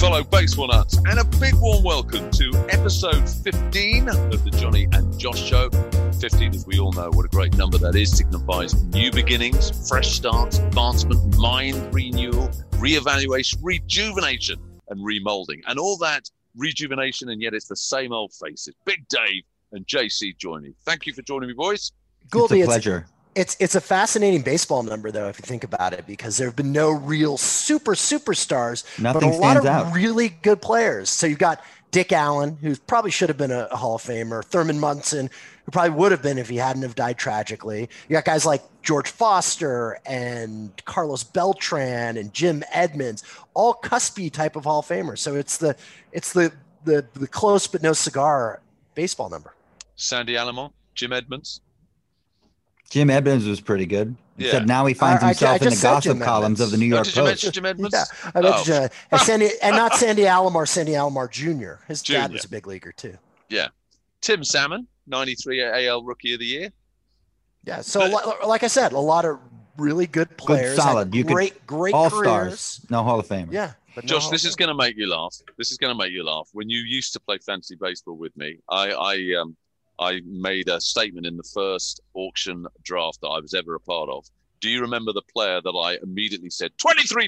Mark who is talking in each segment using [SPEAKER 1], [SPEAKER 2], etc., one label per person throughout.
[SPEAKER 1] fellow baseball nuts, and a big warm welcome to episode 15 of the Johnny and Josh Show. 15, as we all know, what a great number that is, signifies new beginnings, fresh starts, advancement, mind renewal, re-evaluation, rejuvenation, and remolding. And all that rejuvenation, and yet it's the same old faces. Big Dave and JC join me. Thank you for joining me, boys.
[SPEAKER 2] Goldie,
[SPEAKER 3] it's a pleasure.
[SPEAKER 2] It's a fascinating baseball number, though, if you think about it, because there have been no real superstars,
[SPEAKER 3] Nothing
[SPEAKER 2] but a lot of
[SPEAKER 3] out.
[SPEAKER 2] really good players. So you've got Dick Allen, who probably should have been a Hall of Famer, Thurman Munson, who probably would have been if he hadn't have died tragically. You got guys like George Foster and Carlos Beltran and Jim Edmonds, all cuspy type of Hall of Famers. So it's the close but no cigar baseball number.
[SPEAKER 1] Sandy Alomar, Jim Edmonds.
[SPEAKER 3] Jim Edmonds was pretty good.
[SPEAKER 1] Yeah.
[SPEAKER 3] Except now he finds himself in the gossip columns of the New York
[SPEAKER 1] Did
[SPEAKER 3] Post.
[SPEAKER 1] you mention Jim Edmonds?
[SPEAKER 2] Yeah, I mentioned and not Sandy Alomar, Sandy Alomar Jr. His dad was a big leaguer too.
[SPEAKER 1] Yeah. Tim Salmon, 93 AL Rookie of the Year.
[SPEAKER 2] Yeah, so like I said, a lot of really good players.
[SPEAKER 3] Good, solid.
[SPEAKER 2] Great
[SPEAKER 3] all
[SPEAKER 2] careers.
[SPEAKER 3] Stars. No Hall of Fame.
[SPEAKER 2] Yeah. But
[SPEAKER 1] Josh, this is going to make you laugh. When you used to play fantasy baseball with me, I made a statement in the first auction draft that I was ever a part of. Do you remember the player that I immediately said, $23?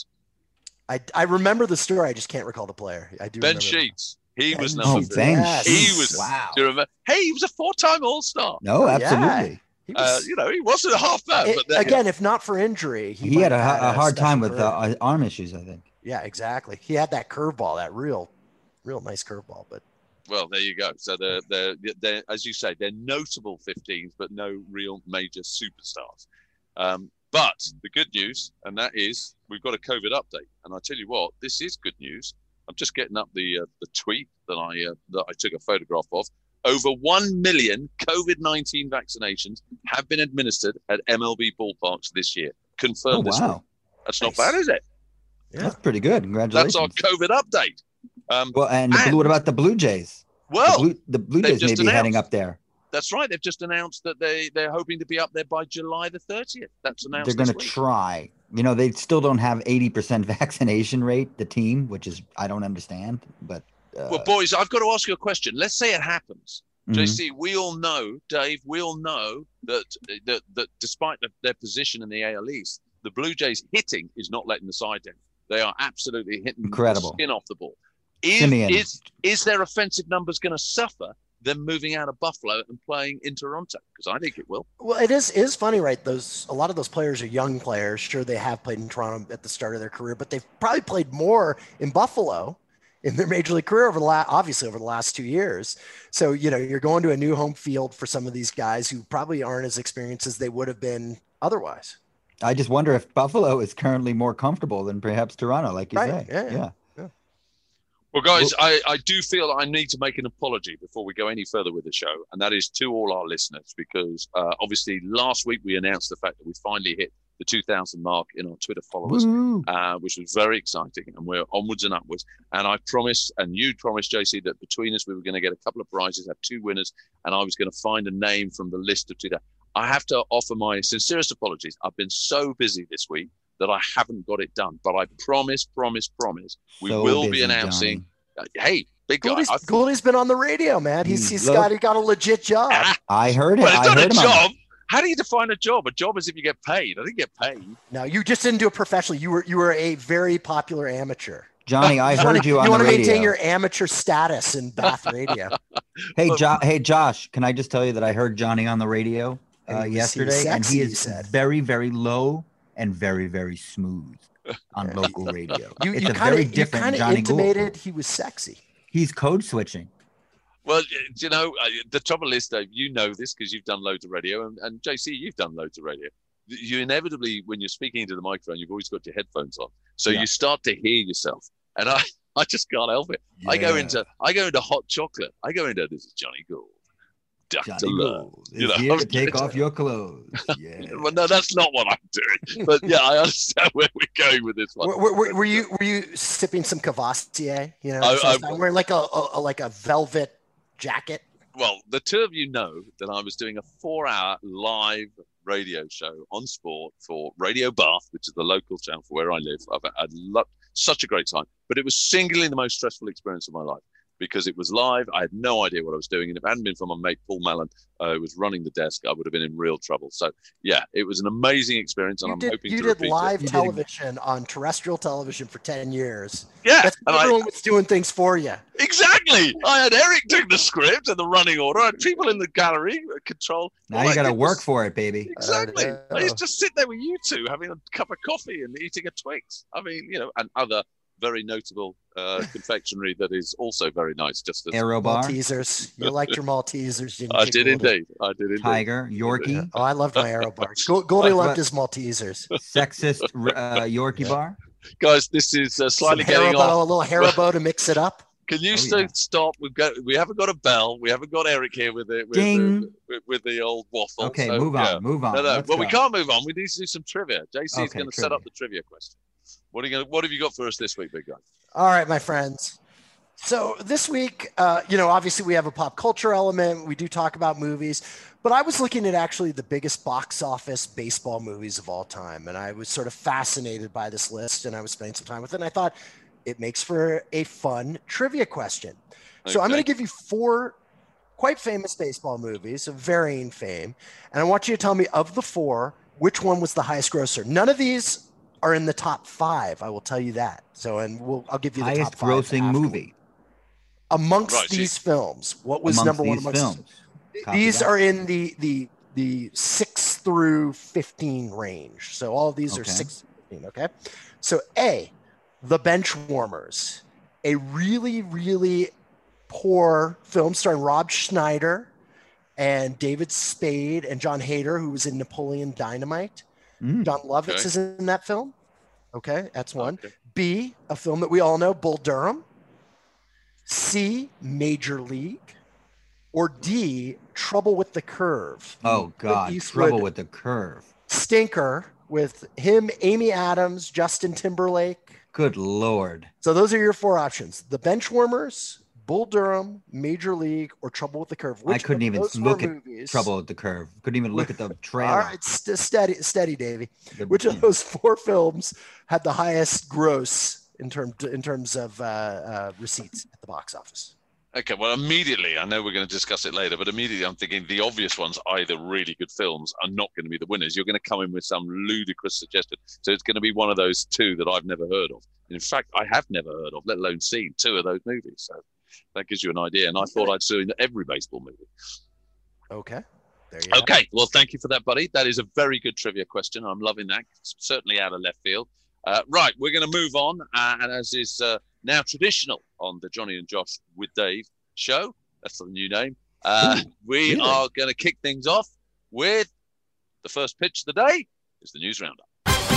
[SPEAKER 2] I remember the story. I just can't recall the player. I do.
[SPEAKER 1] Ben Sheets. He was
[SPEAKER 2] Ben
[SPEAKER 1] number
[SPEAKER 2] Sheets.
[SPEAKER 1] three.
[SPEAKER 3] Yes.
[SPEAKER 1] He was.
[SPEAKER 2] Wow.
[SPEAKER 1] Do you remember? Hey, he was a 4-time All-Star.
[SPEAKER 3] No, absolutely.
[SPEAKER 2] Yeah.
[SPEAKER 1] He wasn't half bad. But
[SPEAKER 2] again, if not for injury,
[SPEAKER 3] he had a hard time with arm issues, I think.
[SPEAKER 2] Yeah, exactly. He had that curveball, that real nice curveball. But
[SPEAKER 1] well, there you go. So they're as you say, they're notable 15s, but no real major superstars. But the good news, and that is, we've got a COVID update. And I tell you what, this is good news. I'm just getting up the tweet that I took a photograph of. Over 1 million COVID-19 vaccinations have been administered at MLB ballparks this year. Confirmed this week. That's not bad, is it?
[SPEAKER 3] Yeah. That's pretty good. Congratulations.
[SPEAKER 1] That's our COVID update.
[SPEAKER 3] What about the Blue Jays?
[SPEAKER 1] Well,
[SPEAKER 3] the Blue Jays may be heading up there.
[SPEAKER 1] That's right. They've just announced that they're hoping to be up there by July the 30th. That's announced.
[SPEAKER 3] They're going to try. They still don't have 80% vaccination rate, the team, which is, I don't understand. But
[SPEAKER 1] well, boys, I've got to ask you a question. Let's say it happens. Mm-hmm. JC, we all know, Dave, we all know that despite their position in the AL East, the Blue Jays hitting is not letting the side down. They are absolutely hitting
[SPEAKER 3] incredible
[SPEAKER 1] the skin off the ball. Is their offensive numbers going to suffer them moving out of Buffalo and playing in Toronto? Because I think it will.
[SPEAKER 2] Well, it is funny, right? A lot of those players are young players. Sure, they have played in Toronto at the start of their career, but they've probably played more in Buffalo in their major league career over the last 2 years. So, you're going to a new home field for some of these guys who probably aren't as experienced as they would have been otherwise.
[SPEAKER 3] I just wonder if Buffalo is currently more comfortable than perhaps Toronto, like you say.
[SPEAKER 2] Yeah.
[SPEAKER 1] Well, guys, I do feel I need to make an apology before we go any further with the show, and that is to all our listeners, because obviously last week we announced the fact that we finally hit the 2,000 mark in our Twitter followers, which was very exciting, and we're onwards and upwards. And I promised, and you promised, JC, that between us we were going to get a couple of prizes, have 2 winners, and I was going to find a name from the list of 2,000. I have to offer my sincerest apologies. I've been so busy this week that I haven't got it done. But I promise, we will be announcing. Hey, big guy.
[SPEAKER 2] Goldie's been on the radio, man. He's got a legit job.
[SPEAKER 3] I heard it.
[SPEAKER 1] Well, it's not a job.
[SPEAKER 3] On.
[SPEAKER 1] How do you define a job? A job is if you get paid. I didn't get paid.
[SPEAKER 2] No, you just didn't do it professionally. You were a very popular amateur.
[SPEAKER 3] Johnny, I heard you on the radio.
[SPEAKER 2] You want to maintain your amateur status in Bath radio.
[SPEAKER 3] Hey, Josh, can I just tell you that I heard Johnny on the radio yesterday, and he is very, very low and very, very smooth on local radio. It's a very different Johnny Gould. You intimated
[SPEAKER 2] he was sexy.
[SPEAKER 3] He's code switching.
[SPEAKER 1] Well, the trouble is, Dave, you know this because you've done loads of radio, and JC, you've done loads of radio. You inevitably, when you're speaking into the microphone, you've always got your headphones on, so you start to hear yourself. And I just can't help it. Yeah. I go into hot chocolate. I go into, this is Johnny Gould.
[SPEAKER 3] Johnny Gould is here to take off your clothes. Yeah.
[SPEAKER 1] Well, no, that's not what I'm doing. But yeah, I understand where we're going with this one.
[SPEAKER 2] Were you sipping some Cavassier? Wearing like a velvet jacket.
[SPEAKER 1] Well, the two of you know that I was doing a 4-hour live radio show on sport for Radio Bath, which is the local channel for where I live. such a great time. But it was singularly the most stressful experience of my life because it was live. I had no idea what I was doing. And if it hadn't been for my mate, Paul Mallon, who was running the desk, I would have been in real trouble. So, yeah, it was an amazing experience. And I'm hoping to repeat it.
[SPEAKER 2] You did live television on terrestrial television for 10 years.
[SPEAKER 1] Yeah.
[SPEAKER 2] That's everyone was doing things for you.
[SPEAKER 1] Exactly. I had Eric doing the script and the running order. I had people in the gallery control.
[SPEAKER 3] Now you got to work for it, baby.
[SPEAKER 1] Exactly. I used to sit there with you two having a cup of coffee and eating a Twix. I mean, and other very notable confectionery that is also very nice. Just as
[SPEAKER 3] Aerobar.
[SPEAKER 2] Maltesers. You liked your Maltesers, didn't
[SPEAKER 1] I
[SPEAKER 2] you?
[SPEAKER 1] did indeed. I did indeed.
[SPEAKER 3] Tiger, Yorkie.
[SPEAKER 2] Oh, I loved my Aerobars. Goldie loved his Maltesers.
[SPEAKER 3] Sexist Yorkie bar.
[SPEAKER 1] Guys, this is slightly getting
[SPEAKER 2] off. A little Haribo to mix it up.
[SPEAKER 1] Can you stop? We haven't got a bell. We haven't got Eric here with it. With the old waffle.
[SPEAKER 3] Okay, so, move on.
[SPEAKER 1] No. Well, we can't move on. We need to do some trivia. JC is going to set up the trivia question. What have you got for us this week, big guy?
[SPEAKER 2] All right, my friends. So this week, obviously we have a pop culture element. We do talk about movies, but I was looking at actually the biggest box office baseball movies of all time. And I was sort of fascinated by this list and I was spending some time with it. And I thought it makes for a fun trivia question. Okay. So I'm going to give you 4 quite famous baseball movies of varying fame. And I want you to tell me of the 4, which one was the highest grosser. None of these are in the top 5. I will tell you that. So, I'll give you the
[SPEAKER 3] highest
[SPEAKER 2] top 5
[SPEAKER 3] grossing movie.
[SPEAKER 2] Amongst these films, what was number one amongst films? These are in the 6 through 15 range. So all of these are 6 to 15, okay? So A, The Benchwarmers, a really, really poor film starring Rob Schneider and David Spade and John Hader, who was in Napoleon Dynamite. John Lovitz is in that film. Okay, that's one. Okay. B, a film that we all know, Bull Durham. C, Major League. Or D, Trouble with the Curve.
[SPEAKER 3] Oh, God, Trouble with the Curve.
[SPEAKER 2] Stinker with him, Amy Adams, Justin Timberlake.
[SPEAKER 3] Good Lord.
[SPEAKER 2] So those are your 4 options. The Benchwarmers, Bull Durham, Major League, or Trouble with the Curve.
[SPEAKER 3] I couldn't even look at Trouble with the Curve. Couldn't even look at the trailer.
[SPEAKER 2] All right, steady, Davey. Which of those 4 films had the highest gross in terms of receipts at the box office?
[SPEAKER 1] Okay, well, immediately, I know we're going to discuss it later, but immediately I'm thinking the obvious ones, either really good films, are not going to be the winners. You're going to come in with some ludicrous suggestion. So it's going to be one of those 2 that I've never heard of. In fact, I have never heard of, let alone seen 2 of those movies. So that gives you an idea. And I thought I'd seen every baseball movie.
[SPEAKER 2] Okay.
[SPEAKER 1] There you go. Okay. Well, thank you for that, buddy. That is a very good trivia question. I'm loving that. It's certainly out of left field. Right. We're going to move on. And as is now traditional on the Johnny and Josh with Dave show, that's the new name. We are going to kick things off with the first pitch of the day is the news roundup.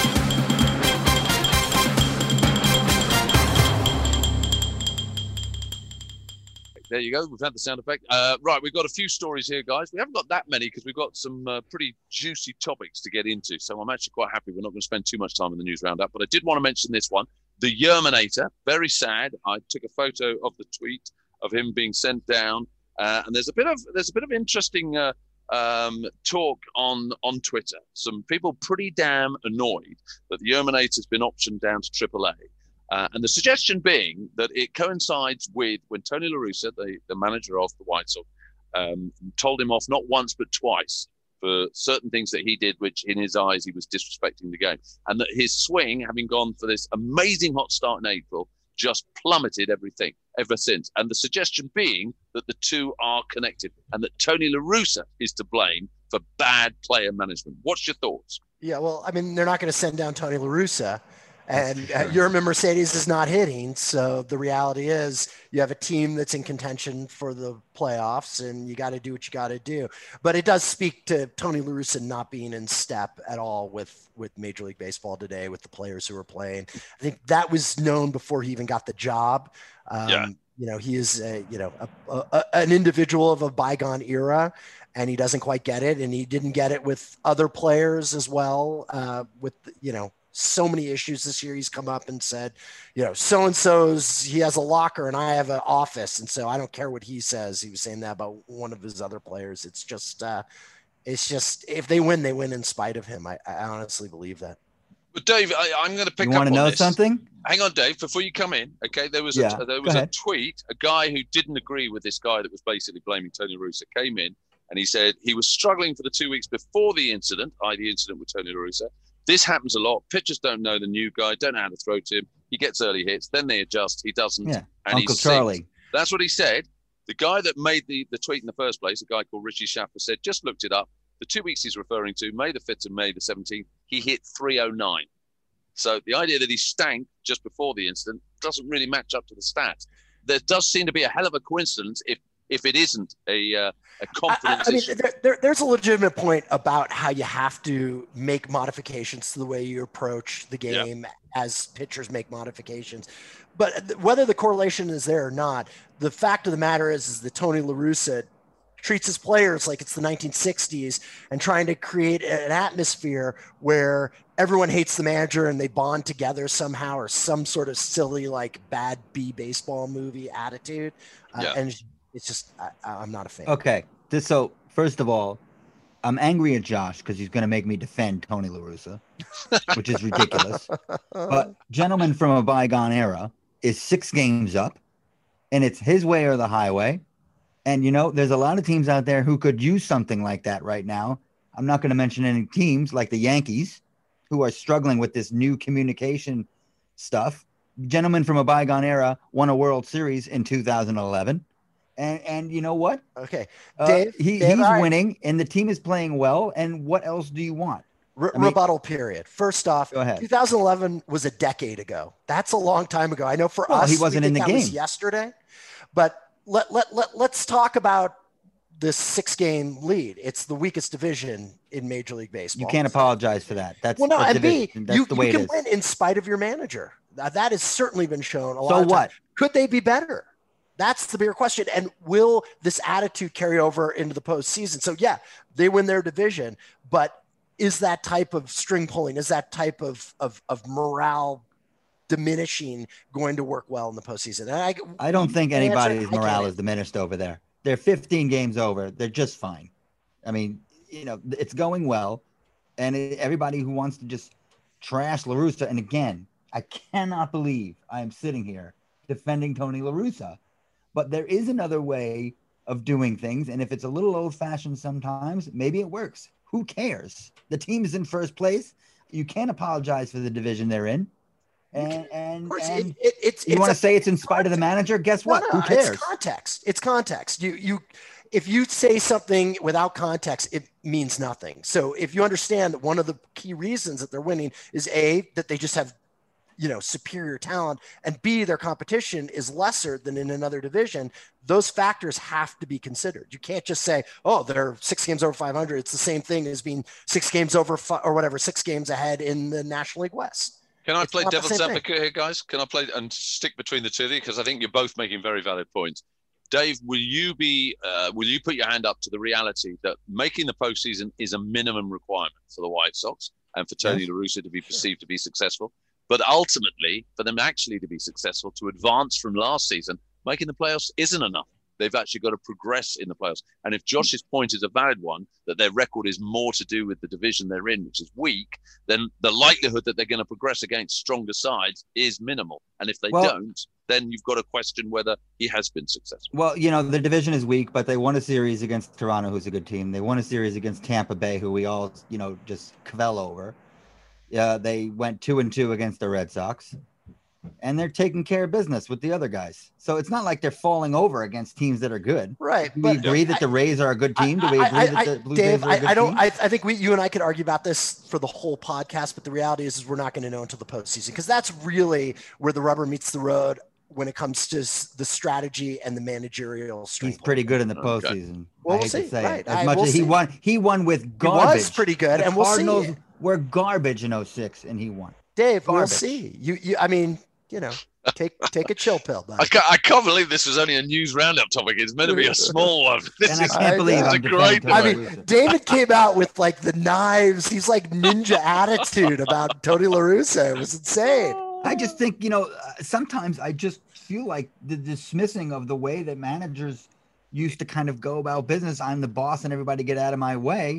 [SPEAKER 1] There you go. We've had the sound effect. Right, we've got a few stories here, guys. We haven't got that many because we've got some pretty juicy topics to get into. So I'm actually quite happy we're not going to spend too much time in the news roundup. But I did want to mention this one. The Yerminator, very sad. I took a photo of the tweet of him being sent down. And there's a bit of interesting talk on Twitter. Some people pretty damn annoyed that the Yerminator's been optioned down to AAA. And the suggestion being that it coincides with when Tony La Russa, the manager of the White Sox, told him off not once but twice for certain things that he did, which in his eyes he was disrespecting the game. And that his swing, having gone for this amazing hot start in April, just plummeted everything ever since. And the suggestion being that the 2 are connected and that Tony La Russa is to blame for bad player management. What's your thoughts?
[SPEAKER 2] Yeah, well, I mean, they're not going to send down Tony La Russa. And Yermin Mercedes is not hitting. So the reality is you have a team that's in contention for the playoffs and you got to do what you got to do. But it does speak to Tony La Russa not being in step at all with Major League Baseball today, with the players who are playing. I think that was known before he even got the job. He is an individual of a bygone era and he doesn't quite get it. And he didn't get it with other players as well. So many issues this year. He's come up and said, so-and-so's, he has a locker and I have an office. And so I don't care what he says. He was saying that about one of his other players. It's just if they win, they win in spite of him. I honestly believe that.
[SPEAKER 1] But Dave, I'm going to pick up on this.
[SPEAKER 3] You want to know something?
[SPEAKER 1] Hang on, Dave, before you come in. Okay, there was a tweet. A guy who didn't agree with this guy that was basically blaming Tony La Russa came in, and he said he was struggling for the 2 weeks before the incident, i.e. the incident with Tony La Russa. This happens a lot. Pitchers don't know the new guy, don't know how to throw to him. He gets early hits, then they adjust. He doesn't.
[SPEAKER 3] Yeah,
[SPEAKER 1] and
[SPEAKER 3] Uncle Charlie.
[SPEAKER 1] That's what he said. The guy that made the tweet in the first place, a guy called Richie Schaffer, said, just looked it up. The 2 weeks he's referring to, May the 5th and May the 17th, he hit 309. So the idea that he stank just before the incident doesn't really match up to the stats. There does seem to be a hell of a coincidence if it isn't a confidence issue.
[SPEAKER 2] There's a legitimate point about how you have to make modifications to the way you approach the game as pitchers make modifications. But whether the correlation is there or not, the fact of the matter is that Tony La Russa treats his players like it's the 1960s and trying to create an atmosphere where everyone hates the manager and they bond together somehow, or some sort of silly, like bad B baseball movie attitude. And it's just, I'm not a fan.
[SPEAKER 3] Okay. So first of all, I'm angry at Josh because he's going to make me defend Tony La Russa, which is ridiculous. But gentleman from a bygone era is 6 games up, and it's his way or the highway. And, there's a lot of teams out there who could use something like that right now. I'm not going to mention any teams like the Yankees, who are struggling with this new communication stuff. Gentleman from a bygone era won a World Series in 2011. And you know what?
[SPEAKER 2] Okay.
[SPEAKER 3] Dave, he's winning, and the team is playing well. And what else do you want?
[SPEAKER 2] Rebuttal period. First off,
[SPEAKER 3] go ahead.
[SPEAKER 2] 2011 was a decade ago. That's a long time ago. I know for us,
[SPEAKER 3] he wasn't in the game.
[SPEAKER 2] Was yesterday, but let's talk about this 6-game lead. It's the weakest division in Major League Baseball.
[SPEAKER 3] You can't apologize for that. That's
[SPEAKER 2] well, no, and B,
[SPEAKER 3] you
[SPEAKER 2] can win in spite of your manager. That has certainly been shown a lot.
[SPEAKER 3] So
[SPEAKER 2] of
[SPEAKER 3] what?
[SPEAKER 2] Time. Could they be better? That's the bigger question. And will this attitude carry over into the postseason? So yeah, they win their division, but is that type of string pulling, is that type of morale diminishing going to work well in the postseason? And
[SPEAKER 3] I don't think anybody's morale is diminished over there. They're 15 games over. They're just fine. I mean, it's going well. And everybody who wants to just trash La Russa, and again, I cannot believe I am sitting here defending Tony La Russa. But there is another way of doing things. And if it's a little old-fashioned sometimes, maybe it works. Who cares? The team is in first place. You can't apologize for the division they're in. And you want to say it's in spite of the manager? Guess what?
[SPEAKER 2] No,
[SPEAKER 3] who cares?
[SPEAKER 2] It's context. If you say something without context, it means nothing. So if you understand that one of the key reasons that they're winning is A, that they just have superior talent, and B, their competition is lesser than in another division, those factors have to be considered. You can't just say, oh, they're 6 games over 500. It's the same thing as being 6 games over or whatever, 6 games ahead in the National League West.
[SPEAKER 1] Can I play devil's advocate here, guys? Can I play and stick between the two of you? Because I think you're both making very valid points. Dave, will you put your hand up to the reality that making the postseason is a minimum requirement for the White Sox and for Tony La Russa to be perceived to be successful? But ultimately, for them actually to be successful, to advance from last season, making the playoffs isn't enough. They've actually got to progress in the playoffs. And if Josh's point is a valid one, that their record is more to do with the division they're in, which is weak, then the likelihood that they're going to progress against stronger sides is minimal. And if they don't, then you've got to question whether he has been successful.
[SPEAKER 3] Well, the division is weak, but they won a series against Toronto, who's a good team. They won a series against Tampa Bay, who we all, just cavell over. Yeah, they went 2-2 against the Red Sox, and they're taking care of business with the other guys. So it's not like they're falling over against teams that are good.
[SPEAKER 2] Right.
[SPEAKER 3] Do we agree that the Rays are a good team? Do we agree that the Blue Jays are a good team?
[SPEAKER 2] I think you and I could argue about this for the whole podcast, but the reality is we're not going to know until the postseason, because that's really where the rubber meets the road when it comes to the strategy and the managerial strength.
[SPEAKER 3] He's pretty good in the postseason.
[SPEAKER 2] Well, we'll see. Right.
[SPEAKER 3] As much as he won with garbage.
[SPEAKER 2] He was pretty good, and we'll see.
[SPEAKER 3] The Cardinals were garbage in 06, and he won.
[SPEAKER 2] Dave, we'll see. Take a chill pill, bud.
[SPEAKER 1] I can't believe this was only a news roundup topic. It's meant to be a small one.
[SPEAKER 3] And I can't believe it's
[SPEAKER 1] a great.
[SPEAKER 2] David came out with like the knives. He's like ninja attitude about Tony La Russa. It was insane.
[SPEAKER 3] I just think, sometimes I just feel like the dismissing of the way that managers used to kind of go about business. I'm the boss and everybody get out of my way.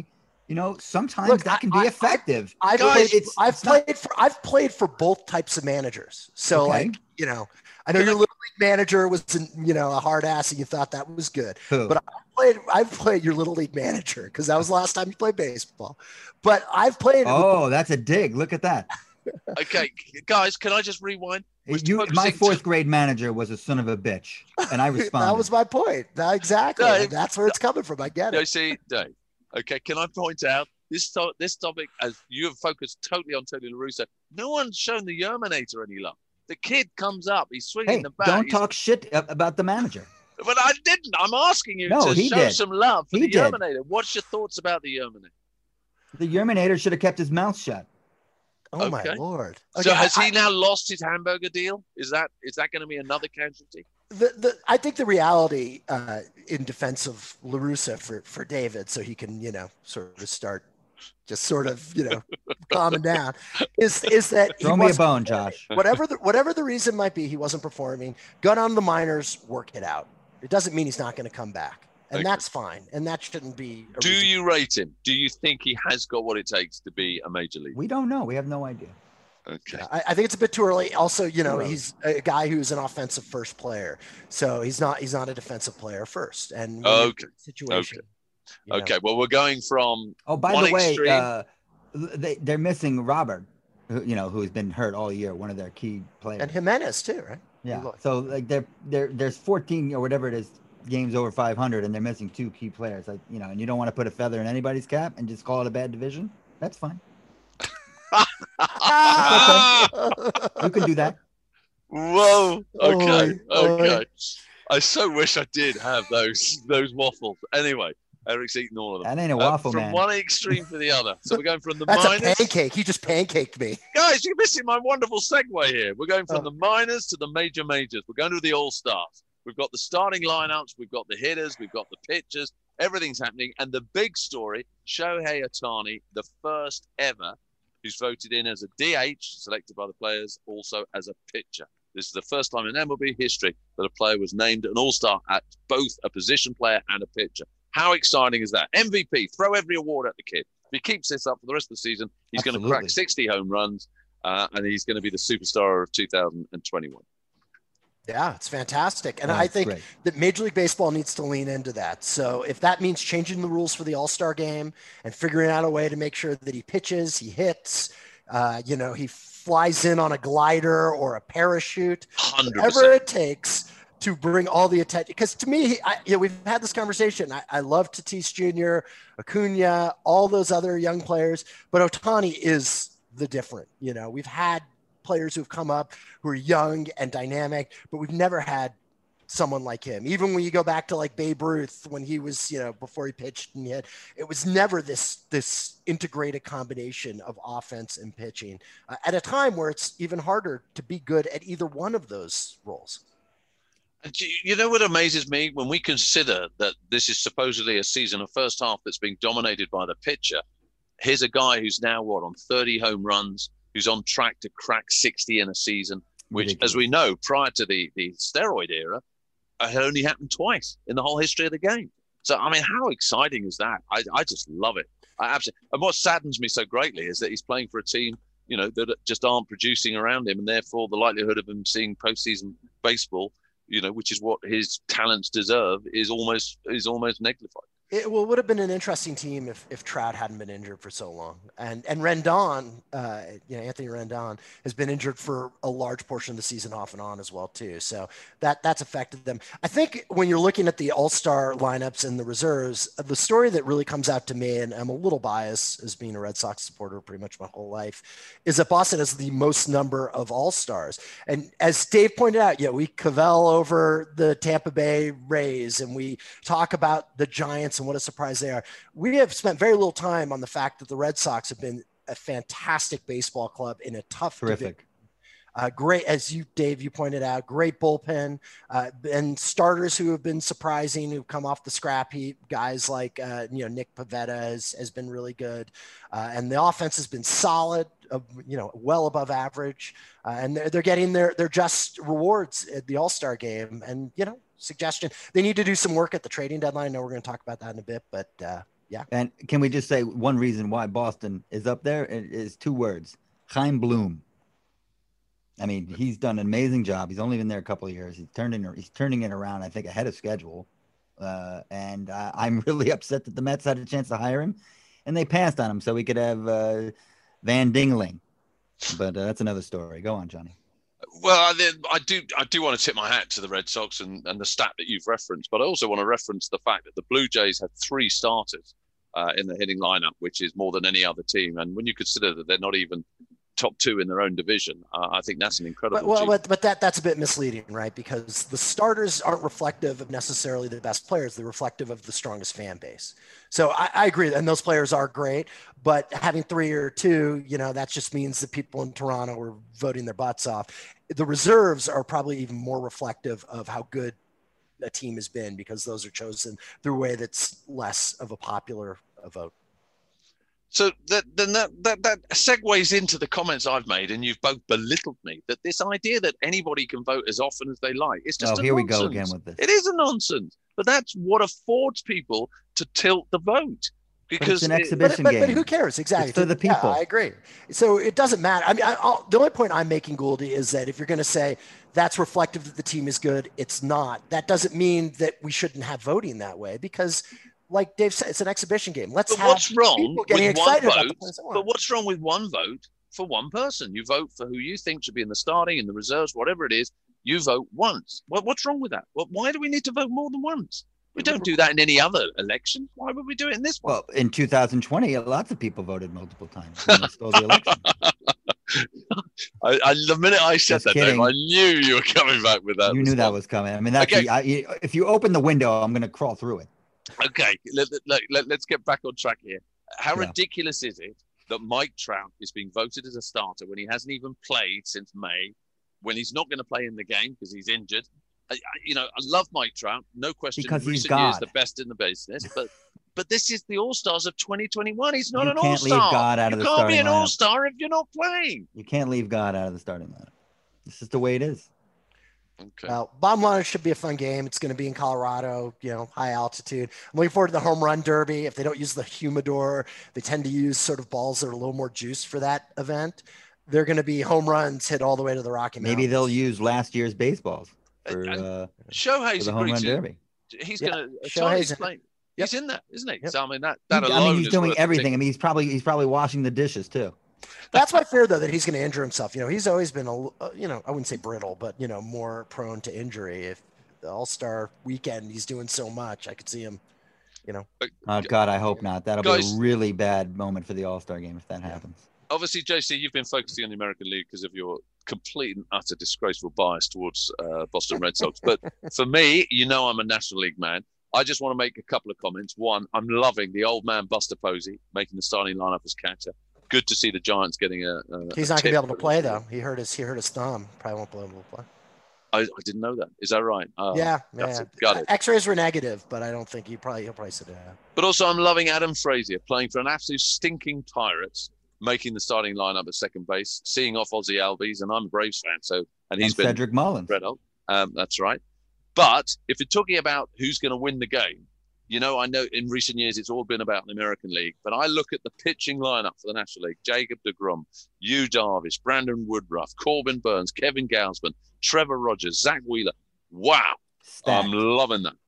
[SPEAKER 3] You know, sometimes that can be effective.
[SPEAKER 2] I've played for both types of managers. So like, you know, I know your little league manager was, you know, a hard ass and you thought that was good.
[SPEAKER 3] Who?
[SPEAKER 2] But I've played your little league manager because that was the last time you played baseball. But I've played.
[SPEAKER 3] Oh, that's a dig. Look at that.
[SPEAKER 1] Okay, guys, can I just rewind?
[SPEAKER 3] My fourth grade manager was a son of a bitch, and I responded.
[SPEAKER 2] That was my point. Exactly. Dave, that's where it's coming from. I get it.
[SPEAKER 1] You see, Dave. Okay, can I point out this topic, as you have focused totally on Tony La Russa, no one's shown the Yerminator any love. The kid comes up, he's swinging the bat.
[SPEAKER 3] Don't talk shit about the manager.
[SPEAKER 1] But I didn't. I'm asking you to show some love for the Yerminator. What's your thoughts about the Yerminator?
[SPEAKER 3] The Yerminator should have kept his mouth shut.
[SPEAKER 2] Oh my Lord!
[SPEAKER 1] Okay, so has he now lost his hamburger deal? Is that going to be another casualty?
[SPEAKER 2] I think the reality in defense of La Russa for David, so he can, you know, sort of calming down, is that
[SPEAKER 3] throw me a bone, Josh.
[SPEAKER 2] Whatever the reason might be, he wasn't performing. Got on the minors, work it out. It doesn't mean he's not going to come back. And that's fine. And that shouldn't be.
[SPEAKER 1] Do you rate him? Do you think he has got what it takes to be a major league?
[SPEAKER 3] We don't know. We have no idea.
[SPEAKER 1] Okay.
[SPEAKER 2] I think it's a bit too early. Also, you know, he's a guy who's an offensive first player. So he's not a defensive player first. And situation.
[SPEAKER 1] Okay. Well, we're going from.
[SPEAKER 3] Oh, by the way, they're missing Robert, who's been hurt all year, one of their key players.
[SPEAKER 2] And Jimenez too, right?
[SPEAKER 3] Yeah. So like there's 14 or whatever it is games over 500 and they're missing two key players, like, you know, and you don't want to put a feather in anybody's cap and just call it a bad division. That's fine. You can do that.
[SPEAKER 1] Whoa. Okay. I so wish I did have those waffles. Anyway, Eric's eating all of them.
[SPEAKER 3] That ain't a waffle,
[SPEAKER 1] from
[SPEAKER 3] man.
[SPEAKER 1] one extreme to the other. So we're going from the
[SPEAKER 2] That's
[SPEAKER 1] minors.
[SPEAKER 2] a pancake. He just pancaked me.
[SPEAKER 1] Guys, you're missing my wonderful segue here. We're going from the minors to the majors. We're going to the all-stars. We've got the starting lineups, we've got the hitters, we've got the pitchers, everything's happening. And the big story, Shohei Ohtani, the first ever who's voted in as a DH, selected by the players, also as a pitcher. This is the first time in MLB history that a player was named an all-star at both a position player and a pitcher. How exciting is that? MVP, throw every award at the kid. If he keeps this up for the rest of the season, he's going to crack 60 home runs, and he's going to be the superstar of 2021.
[SPEAKER 2] Yeah, it's fantastic. And I think that Major League Baseball needs to lean into that. So if that means changing the rules for the All-Star game and figuring out a way to make sure that he pitches, he hits, he flies in on a glider or a parachute,
[SPEAKER 1] 100%.
[SPEAKER 2] Whatever it takes to bring all the attention. Because to me, we've had this conversation. I love Tatis Jr., Acuna, all those other young players, but Ohtani is the different. You know, we've had players who've come up who are young and dynamic, but we've never had someone like him. Even when you go back to like Babe Ruth, when he was, before he pitched and hit, it was never this integrated combination of offense and pitching at a time where it's even harder to be good at either one of those roles.
[SPEAKER 1] And you know what amazes me? When we consider that this is supposedly a season, a first half that's being dominated by the pitcher, here's a guy who's now on 30 home runs, who's on track to crack 60 in a season, which, as we know, prior to the steroid era, had only happened twice in the whole history of the game. So, I mean, how exciting is that? I just love it. I absolutely. And what saddens me so greatly is that he's playing for a team, that just aren't producing around him, and therefore the likelihood of him seeing postseason baseball, which is what his talents deserve, is almost negliged.
[SPEAKER 2] It would have been an interesting team if Trout hadn't been injured for so long. And Rendon, Anthony Rendon has been injured for a large portion of the season off and on as well too. So that's affected them. I think when you're looking at the all-star lineups and the reserves, the story that really comes out to me, and I'm a little biased as being a Red Sox supporter pretty much my whole life, is that Boston has the most number of all-stars. And as Dave pointed out, we cavil over the Tampa Bay Rays and we talk about the Giants and what a surprise they are. We have spent very little time on the fact that the Red Sox have been a fantastic baseball club in a tough division. Great, as Dave, you pointed out, great bullpen, and starters who have been surprising, who've come off the scrap heap. Guys like Nick Pivetta has been really good, and the offense has been solid, well above average, and they're getting their just rewards at the All-Star game. And suggestion, they need to do some work at the trading deadline. I know we're going to talk about that in a bit, but Yeah.
[SPEAKER 3] And can we just say one reason why Boston is up there is 2 words: Chaim Bloom. I mean, he's done an amazing job. He's only been there a couple of years. He's turning it around, I think, ahead of schedule. And I'm really upset that the Mets had a chance to hire him, and they passed on him so we could have Van Dingling. But that's another story. Go on, Johnny.
[SPEAKER 1] Well, I do want to tip my hat to the Red Sox and the stat that you've referenced, but I also want to reference the fact that the Blue Jays had 3 starters in the hitting lineup, which is more than any other team. And when you consider that they're not even top 2 in their own division, I think that's an incredible.
[SPEAKER 2] But that's a bit misleading, right? Because the starters aren't reflective of necessarily the best players; they're reflective of the strongest fan base. So I agree, and those players are great. But having 3 or 2, that just means that people in Toronto are voting their butts off. The reserves are probably even more reflective of how good a team has been, because those are chosen through a way that's less of a popular vote.
[SPEAKER 1] So that segues into the comments I've made, and you've both belittled me, that this idea that anybody can vote as often as they like, it's just
[SPEAKER 3] here we go again with this.
[SPEAKER 1] It is a nonsense, but that's what affords people to tilt the vote. Because
[SPEAKER 3] it's an exhibition game.
[SPEAKER 2] But who cares? Exactly.
[SPEAKER 3] It's for the people.
[SPEAKER 2] Yeah, I agree. So it doesn't matter. I mean, the only point I'm making, Gouldy, is that if you're going to say that's reflective that the team is good, it's not. That doesn't mean that we shouldn't have voting that way, because like Dave said, it's an exhibition game. What's wrong with one vote?
[SPEAKER 1] But what's wrong with one vote for one person? You vote for who you think should be in the starting, in the reserves, whatever it is. You vote once. What's wrong with that? Why do we need to vote more than once? We don't do that in any other election. Why would we do it in this one?
[SPEAKER 3] Well, in 2020, lots of people voted multiple times when they stole the election.
[SPEAKER 1] The minute I said that, Dave, I knew you were coming back with that.
[SPEAKER 3] You knew that was coming. I mean, that's if you open the window, I'm going to crawl through it.
[SPEAKER 1] Okay, let's get back on track here. How ridiculous is it that Mike Trout is being voted as a starter when he hasn't even played since May, when he's not going to play in the game because he's injured? I love Mike Trout, no question.
[SPEAKER 3] Because
[SPEAKER 1] in recent years, the best in the business. But this is the All-Stars of 2021. He's not an All-Star.
[SPEAKER 3] You can't leave God out of the starting lineup. You can't be an
[SPEAKER 1] All-Star if you're not playing.
[SPEAKER 3] You can't leave God out of the starting lineup. This is the way it is.
[SPEAKER 2] Okay. Well, bottom line, it should be a fun game. It's going to be in Colorado, high altitude. I'm looking forward to the home run derby. If they don't use the humidor, they tend to use sort of balls that are a little more juice for that event. They're going to be home runs hit all the way to the Rocky Mountains.
[SPEAKER 3] Maybe they'll use last year's baseballs for
[SPEAKER 1] Shohei's
[SPEAKER 3] the home run derby.
[SPEAKER 1] He's going to. Shohei's playing. He's in that, isn't he? Yep. So I mean that alone.
[SPEAKER 3] I mean, he's doing everything. I mean, he's probably washing the dishes too.
[SPEAKER 2] That's my fear, though, that he's going to injure himself. He's always been I wouldn't say brittle, but more prone to injury. If the All-Star weekend he's doing so much, I could see him.
[SPEAKER 3] Oh God, I hope not. That'll be a really bad moment for the All-Star game if that happens.
[SPEAKER 1] Obviously, JC, you've been focusing on the American League because of your complete and utter disgraceful bias towards Boston Red Sox. But for me, I'm a National League man. I just want to make a couple of comments. One, I'm loving the old man Buster Posey making the starting lineup as catcher. Good to see the Giants getting a
[SPEAKER 2] he's not going to be able to play, though. He hurt his thumb. Probably won't be able to play.
[SPEAKER 1] I didn't know that. Is that right?
[SPEAKER 2] Yeah.
[SPEAKER 1] Got it.
[SPEAKER 2] X-rays were negative, but I don't think he'll probably sit down.
[SPEAKER 1] But also, I'm loving Adam Frazier playing for an absolute stinking Pirates, making the starting lineup at second base, seeing off Ozzie Albies, and I'm a Braves fan, and he's been
[SPEAKER 3] Cedric Mullins.
[SPEAKER 1] That's right. But if you're talking about who's going to win the game, I know in recent years it's all been about the American League, but I look at the pitching lineup for the National League: Jacob deGrom, Yu Darvish, Brandon Woodruff, Corbin Burns, Kevin Gausman, Trevor Rogers, Zach Wheeler. Wow. Stacked. I'm loving that.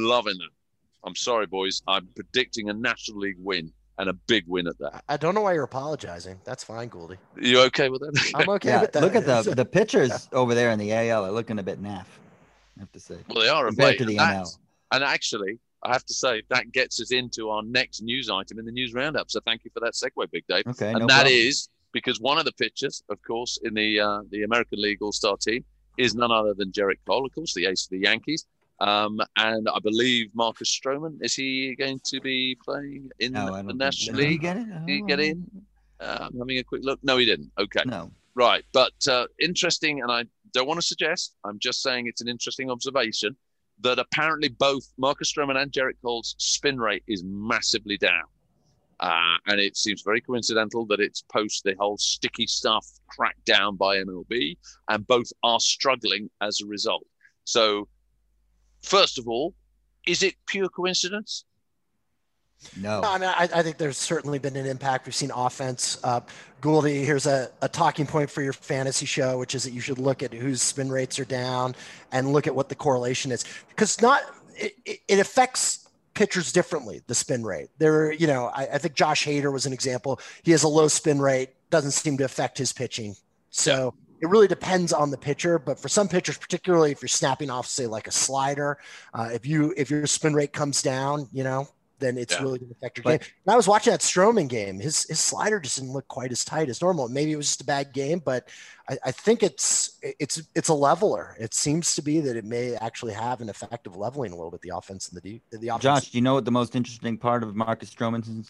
[SPEAKER 1] I'm sorry, boys. I'm predicting a National League win, and a big win at that.
[SPEAKER 2] I don't know why you're apologizing. That's fine, Gouldy.
[SPEAKER 1] You okay with that?
[SPEAKER 2] I'm okay with that.
[SPEAKER 3] Look at the pitchers over there in the AL are looking a bit naff, I have to say.
[SPEAKER 1] Well, they are
[SPEAKER 3] compared to the NL.
[SPEAKER 1] And actually, I have to say that gets us into our next news item in the news roundup. So thank you for that segue, Big Dave.
[SPEAKER 3] Okay,
[SPEAKER 1] and that is because one of the pitchers, of course, in the American League All-Star team is none other than Gerrit Cole, of course, the ace of the Yankees. And I believe Marcus Stroman, is he going to be playing in the National League?
[SPEAKER 3] Did
[SPEAKER 1] he get in? I'm having a quick look. No, he didn't. Okay.
[SPEAKER 3] No.
[SPEAKER 1] Right. But interesting, and I don't want to suggest, I'm just saying it's an interesting observation, that apparently both Marcus Stroman and Gerrit Cole's spin rate is massively down. And it seems very coincidental that it's post the whole sticky stuff cracked down by MLB, and both are struggling as a result. So, first of all, is it pure coincidence?
[SPEAKER 3] No.
[SPEAKER 2] I mean, I think there's certainly been an impact. We've seen offense. Gouldy, here's a talking point for your fantasy show, which is that you should look at whose spin rates are down and look at what the correlation is, because it affects pitchers differently, the spin rate. I think Josh Hader was an example. He has a low spin rate, doesn't seem to affect his pitching. So it really depends on the pitcher, but for some pitchers, particularly if you're snapping off, say like a slider, if your spin rate comes down, then it's really going to affect your game. And I was watching that Stroman game. His slider just didn't look quite as tight as normal. Maybe it was just a bad game, but I think it's a leveler. It seems to be that it may actually have an effect of leveling a little bit the offense and the offense.
[SPEAKER 3] Josh, do you know what the most interesting part of Marcus Stroman's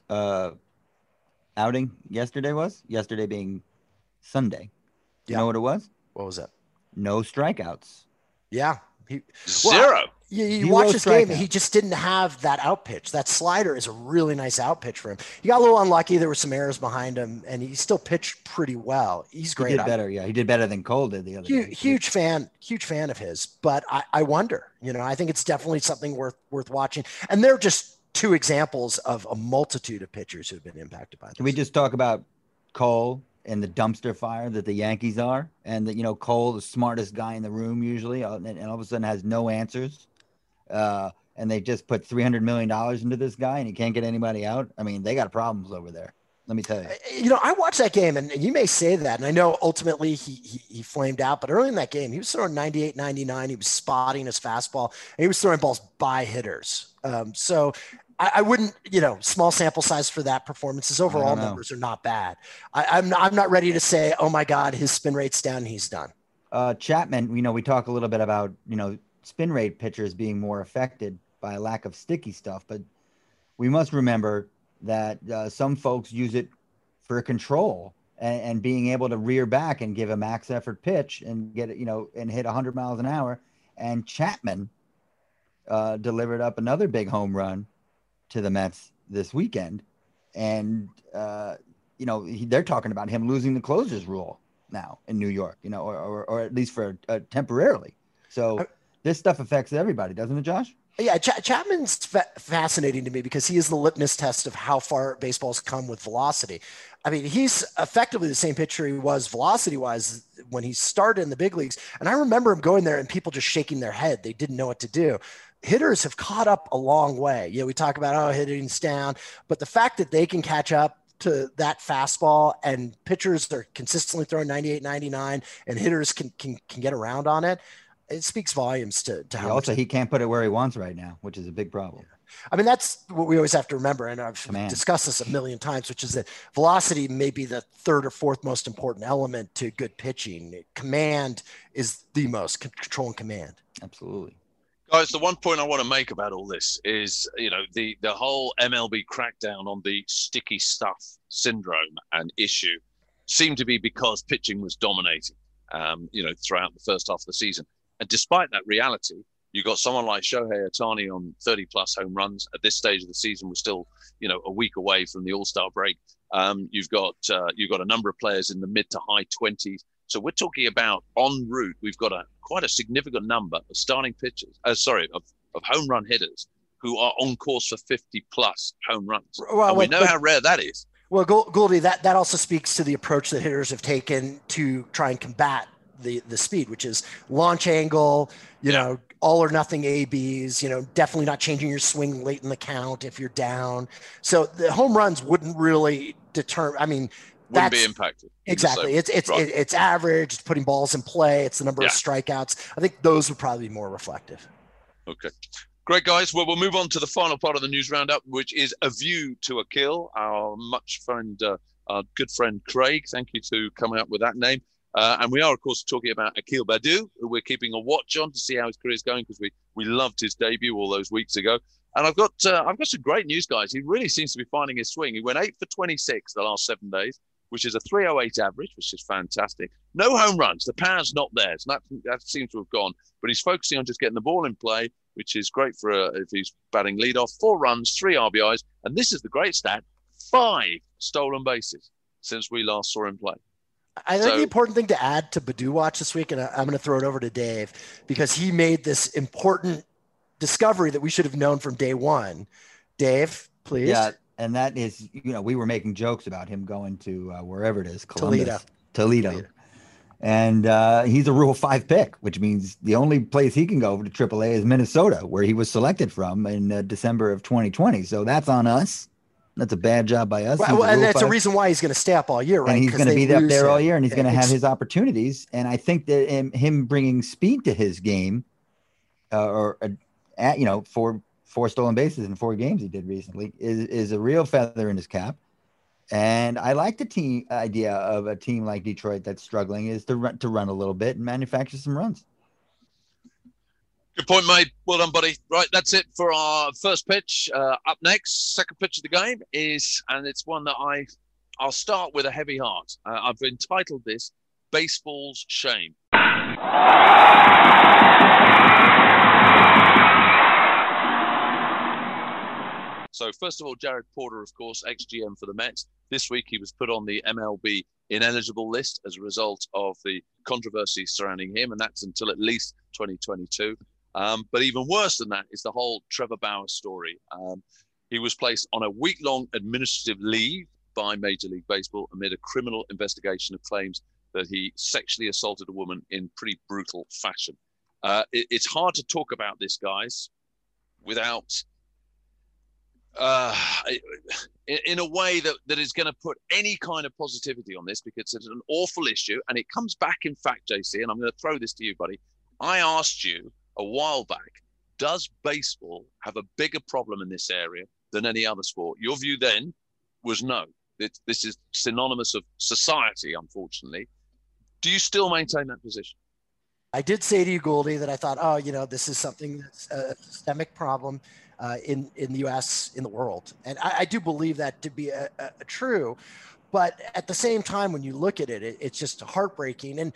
[SPEAKER 3] outing yesterday was? Yesterday being Sunday. You know what it was?
[SPEAKER 2] What was that?
[SPEAKER 3] No strikeouts.
[SPEAKER 2] Yeah.
[SPEAKER 1] Zero.
[SPEAKER 2] You watch this game, he just didn't have that out pitch. That slider is a really nice out pitch for him. He got a little unlucky. There were some errors behind him, and he still pitched pretty well. He's great.
[SPEAKER 3] He did better. Yeah, he did better than Cole did the other day.
[SPEAKER 2] Huge fan of his. But I wonder. I think it's definitely something worth watching. And they're just two examples of a multitude of pitchers who have been impacted by this.
[SPEAKER 3] Can we just talk about Cole and the dumpster fire that the Yankees are, and that Cole, the smartest guy in the room usually, and all of a sudden has no answers. And they just put $300 million into this guy and he can't get anybody out. I mean, they got problems over there. Let me tell you.
[SPEAKER 2] I watched that game, and you may say that, and I know ultimately he flamed out, but early in that game, he was throwing 98, 99. He was spotting his fastball, and he was throwing balls by hitters. So I wouldn't, small sample size for that performance. His overall numbers are not bad. I'm not ready to say, oh my God, his spin rate's down, he's done.
[SPEAKER 3] Chapman, we talk a little bit about, spin rate pitchers being more affected by a lack of sticky stuff, but we must remember that some folks use it for control and being able to rear back and give a max effort pitch and get it, and hit 100 miles an hour. And Chapman delivered up another big home run to the Mets this weekend. And, they're talking about him losing the closers rule now in New York, or at least for temporarily. So this stuff affects everybody, doesn't it, Josh?
[SPEAKER 2] Yeah, Chapman's fascinating to me because he is the litmus test of how far baseball's come with velocity. I mean, he's effectively the same pitcher he was velocity-wise when he started in the big leagues. And I remember him going there and people just shaking their head. They didn't know what to do. Hitters have caught up a long way. We talk about, hitting's down. But the fact that they can catch up to that fastball and pitchers are consistently throwing 98, 99, and hitters can get around on it, it speaks volumes to how
[SPEAKER 3] also he can't put it where he wants right now, which is a big problem.
[SPEAKER 2] I mean, that's what we always have to remember, and I've discussed this a million times, which is that velocity may be the third or fourth most important element to good pitching. Command is the most, control and command.
[SPEAKER 3] Absolutely.
[SPEAKER 1] Guys, the one point I want to make about all this is, the whole MLB crackdown on the sticky stuff syndrome and issue seemed to be because pitching was dominating, throughout the first half of the season. And despite that reality, you got someone like Shohei Ohtani on 30-plus home runs. At this stage of the season, we're still, a week away from the All-Star break. You've got a number of players in the mid to high 20s. So we're talking about en route. We've got quite a significant number of starting pitchers, of home run hitters who are on course for 50-plus home runs. Well, we know how rare that is.
[SPEAKER 2] Well, Gouldy, that also speaks to the approach that hitters have taken to try and combat the speed, which is launch angle, all or nothing ABs, definitely not changing your swing late in the count if you're down. So the home runs wouldn't really determine. I mean,
[SPEAKER 1] wouldn't be impacted.
[SPEAKER 2] Exactly. It's average. It's putting balls in play. It's the number of strikeouts. I think those would probably be more reflective.
[SPEAKER 1] Okay. Great, guys. Well, we'll move on to the final part of the news roundup, which is A View to a Kill. Our our good friend Craig, thank you to coming up with that name. And we are, of course, talking about Akil Baddoo, who we're keeping a watch on to see how his career is going because we loved his debut all those weeks ago. And I've got some great news, guys. He really seems to be finding his swing. He went 8 for 26 the last 7 days, which is a 308 average, which is fantastic. No home runs. The power's not there. So that seems to have gone. But he's focusing on just getting the ball in play, which is great for if he's batting leadoff. 4 runs, 3 RBIs. And this is the great stat, 5 stolen bases since we last saw him play.
[SPEAKER 2] I think the important thing to add to Baddoo Watch this week, and I'm going to throw it over to Dave, because he made this important discovery that we should have known from day one. Dave, Please.
[SPEAKER 3] Yeah, and that is, we were making jokes about him going to wherever it is, Columbus, Toledo. And he's a Rule 5 pick, which means the only place he can go to AAA is Minnesota, where he was selected from in December of 2020. So that's on us. That's a bad job by us.
[SPEAKER 2] Well, and that's a reason why he's going to stay up all year, right?
[SPEAKER 3] And he's going to be up there all year, and he's going to have his opportunities. And I think that him bringing speed to his game, four stolen bases in 4 games he did recently, is a real feather in his cap. And I like the idea of a team like Detroit that's struggling is to run a little bit and manufacture some runs.
[SPEAKER 1] Good point, mate. Well done, buddy. Right, that's it for our first pitch. Up next, second pitch of the game and it's one that I'll start with a heavy heart. I've entitled this Baseball's Shame. So first of all, Jared Porter, of course, ex-GM for the Mets. This week he was put on the MLB ineligible list as a result of the controversy surrounding him, and that's until at least 2022. But even worse than that is the whole Trevor Bauer story. He was placed on a week-long administrative leave by Major League Baseball amid a criminal investigation of claims that he sexually assaulted a woman in pretty brutal fashion. It's hard to talk about this, guys, without... in a way that is going to put any kind of positivity on this, because it's an awful issue, and it comes back, in fact, JC, and I'm going to throw this to you, buddy. I asked you a while back, does baseball have a bigger problem in this area than any other sport? Your view then was no. This is synonymous of society, unfortunately. Do you still maintain that position?
[SPEAKER 2] I did say to you, Goldie, that I thought, this is something that's a systemic problem in the U.S., in the world. And I do believe that to be true. But at the same time, when you look at it, it's just heartbreaking. And,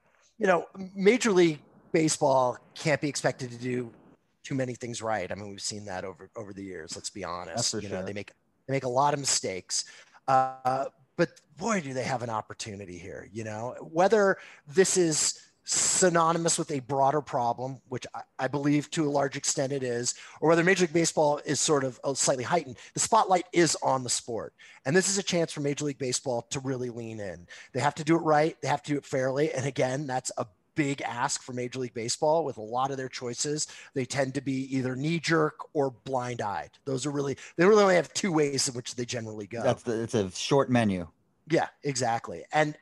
[SPEAKER 2] Major League Baseball can't be expected to do too many things right. I mean, we've seen that over the years. Let's be honest.
[SPEAKER 3] That's for sure.
[SPEAKER 2] They make a lot of mistakes. But boy, do they have an opportunity here, whether this is synonymous with a broader problem, which I believe to a large extent it is, or whether Major League Baseball is sort of slightly heightened. The spotlight is on the sport. And this is a chance for Major League Baseball to really lean in. They have to do it right. They have to do it fairly. And again, that's a big ask for Major League Baseball. With a lot of their choices, they tend to be either knee-jerk or blind-eyed. They really only have 2 ways in which they generally go.
[SPEAKER 3] It's a short menu.
[SPEAKER 2] Yeah, exactly. And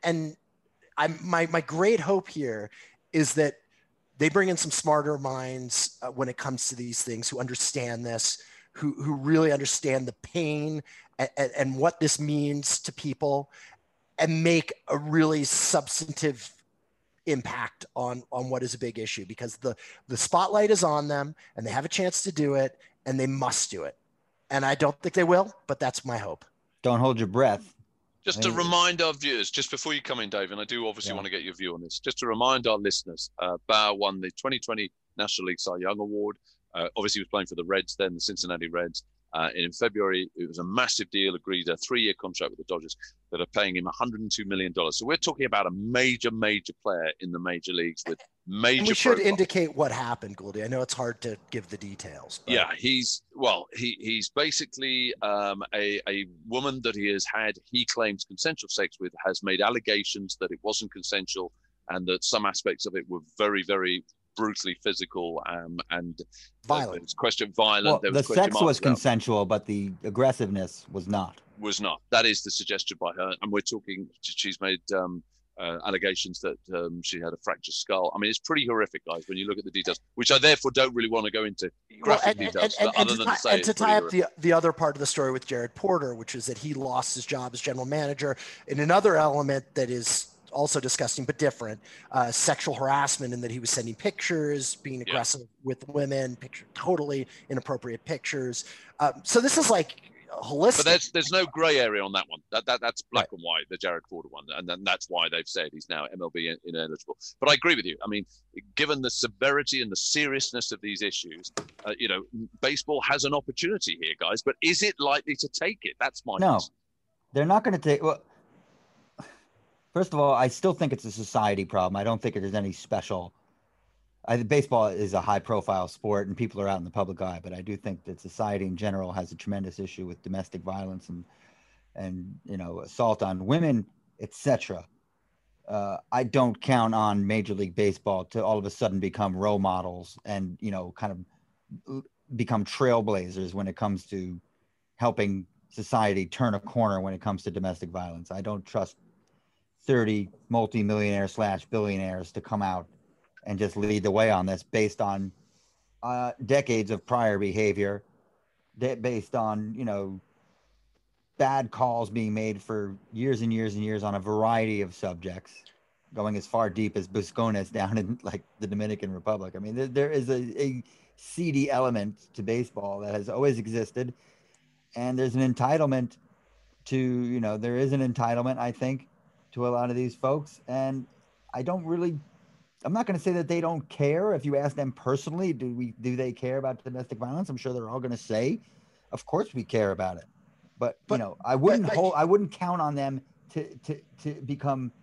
[SPEAKER 2] my great hope here is that they bring in some smarter minds when it comes to these things, who understand this, who really understand the pain and what this means to people, and make a really substantive impact on what is a big issue, because the spotlight is on them and they have a chance to do it, and they must do it. And I don't think they will, but that's my hope.
[SPEAKER 3] Don't hold your breath.
[SPEAKER 1] Just to remind our viewers, just before you come in, Dave, and I do obviously want to get your view on this, just to remind our listeners, Bauer won the 2020 National League Cy Young Award. Obviously, he was playing for the Reds then, the Cincinnati Reds. In February, it was a massive deal, agreed a 3-year contract with the Dodgers that are paying him $102 million. So we're talking about a major player in the major leagues with major. And
[SPEAKER 2] we should indicate what happened, Goldie. I know it's hard to give the details. But...
[SPEAKER 1] Yeah, he's basically a woman that he claims consensual sex with, has made allegations that it wasn't consensual and that some aspects of it were very, very brutally physical and
[SPEAKER 2] violent.
[SPEAKER 1] There was question violent.
[SPEAKER 3] Well, the sex was consensual, but the aggressiveness was not.
[SPEAKER 1] That is the suggestion by her, and we're talking. She's made allegations that she had a fractured skull. I mean, it's pretty horrific, guys, when you look at the details, which I therefore don't really want to go into graphic details.
[SPEAKER 2] And to tie up the other part of the story with Jared Porter, which is that he lost his job as general manager, in another element that is also disgusting but different, sexual harassment, in that he was sending pictures, being aggressive with women, totally inappropriate pictures. So this is like holistic.
[SPEAKER 1] But there's no gray area on that one. That's black and white, the Jared Porter one, and then that's why they've said he's now MLB ineligible. But I agree with you. I mean, given the severity and the seriousness of these issues, baseball has an opportunity here, guys. But is it likely to take it? That's my question.
[SPEAKER 3] They're not going to take. Well, first of all, I still think it's a society problem. I don't think there's any special Baseball is a high-profile sport, and people are out in the public eye. But I do think that society in general has a tremendous issue with domestic violence and assault on women, etc. I don't count on Major League Baseball to all of a sudden become role models and kind of become trailblazers when it comes to helping society turn a corner when it comes to domestic violence. I don't trust 30 multimillionaires / billionaires to come out and just lead the way on this based on decades of prior behavior, based on, bad calls being made for years and years and years on a variety of subjects, going as far deep as Buscones down in like the Dominican Republic. I mean, there is a seedy element to baseball that has always existed. And there's an entitlement to, there is an entitlement, I think, to a lot of these folks. And I'm not going to say that they don't care. If you ask them personally, do they care about domestic violence? I'm sure they're all going to say, of course we care about it. But I wouldn't count on them to become,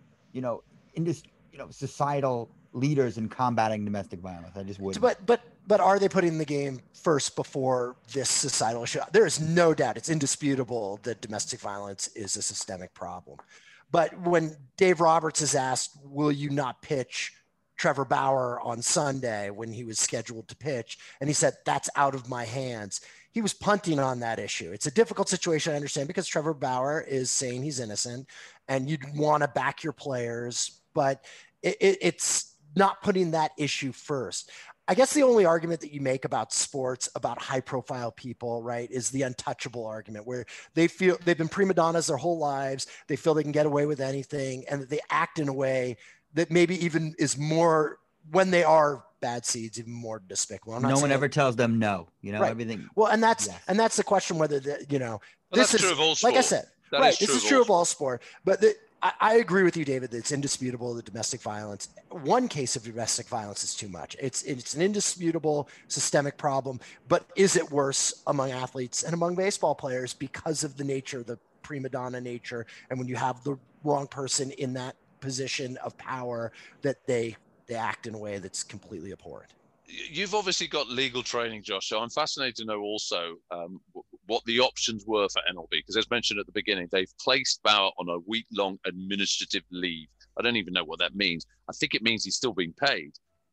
[SPEAKER 3] societal leaders in combating domestic violence. I just wouldn't.
[SPEAKER 2] But are they putting the game first before this societal issue? There is no doubt, it's indisputable that domestic violence is a systemic problem. But when Dave Roberts is asked, will you not pitch Trevor Bauer on Sunday when he was scheduled to pitch, and he said, that's out of my hands. He was punting on that issue. It's a difficult situation, I understand, because Trevor Bauer is saying he's innocent and you'd want to back your players, but it's not putting that issue first. I guess the only argument that you make about sports, about high profile people, right, is the untouchable argument, where they feel they've been prima donnas their whole lives. They feel they can get away with anything, and that they act in a way that maybe even is more, when they are bad seeds, even more despicable.
[SPEAKER 3] No one ever tells them no, right. Everything.
[SPEAKER 2] Well, and that's the question, whether
[SPEAKER 1] this is true of all sport.
[SPEAKER 2] Like I said, this is true of all sport, but I agree with you, David, that it's indisputable that domestic violence, one case of domestic violence is too much. It's an indisputable systemic problem, but is it worse among athletes and among baseball players because of the nature, the prima donna nature, and when you have the wrong person in that position of power, that they act in a way that's completely abhorrent.
[SPEAKER 1] You've obviously got legal training, Josh, so I'm fascinated to know also what the options were for MLB, because as mentioned at the beginning, they've placed Bauer on a week-long administrative leave. I don't even know what that means. I think it means he's still being paid.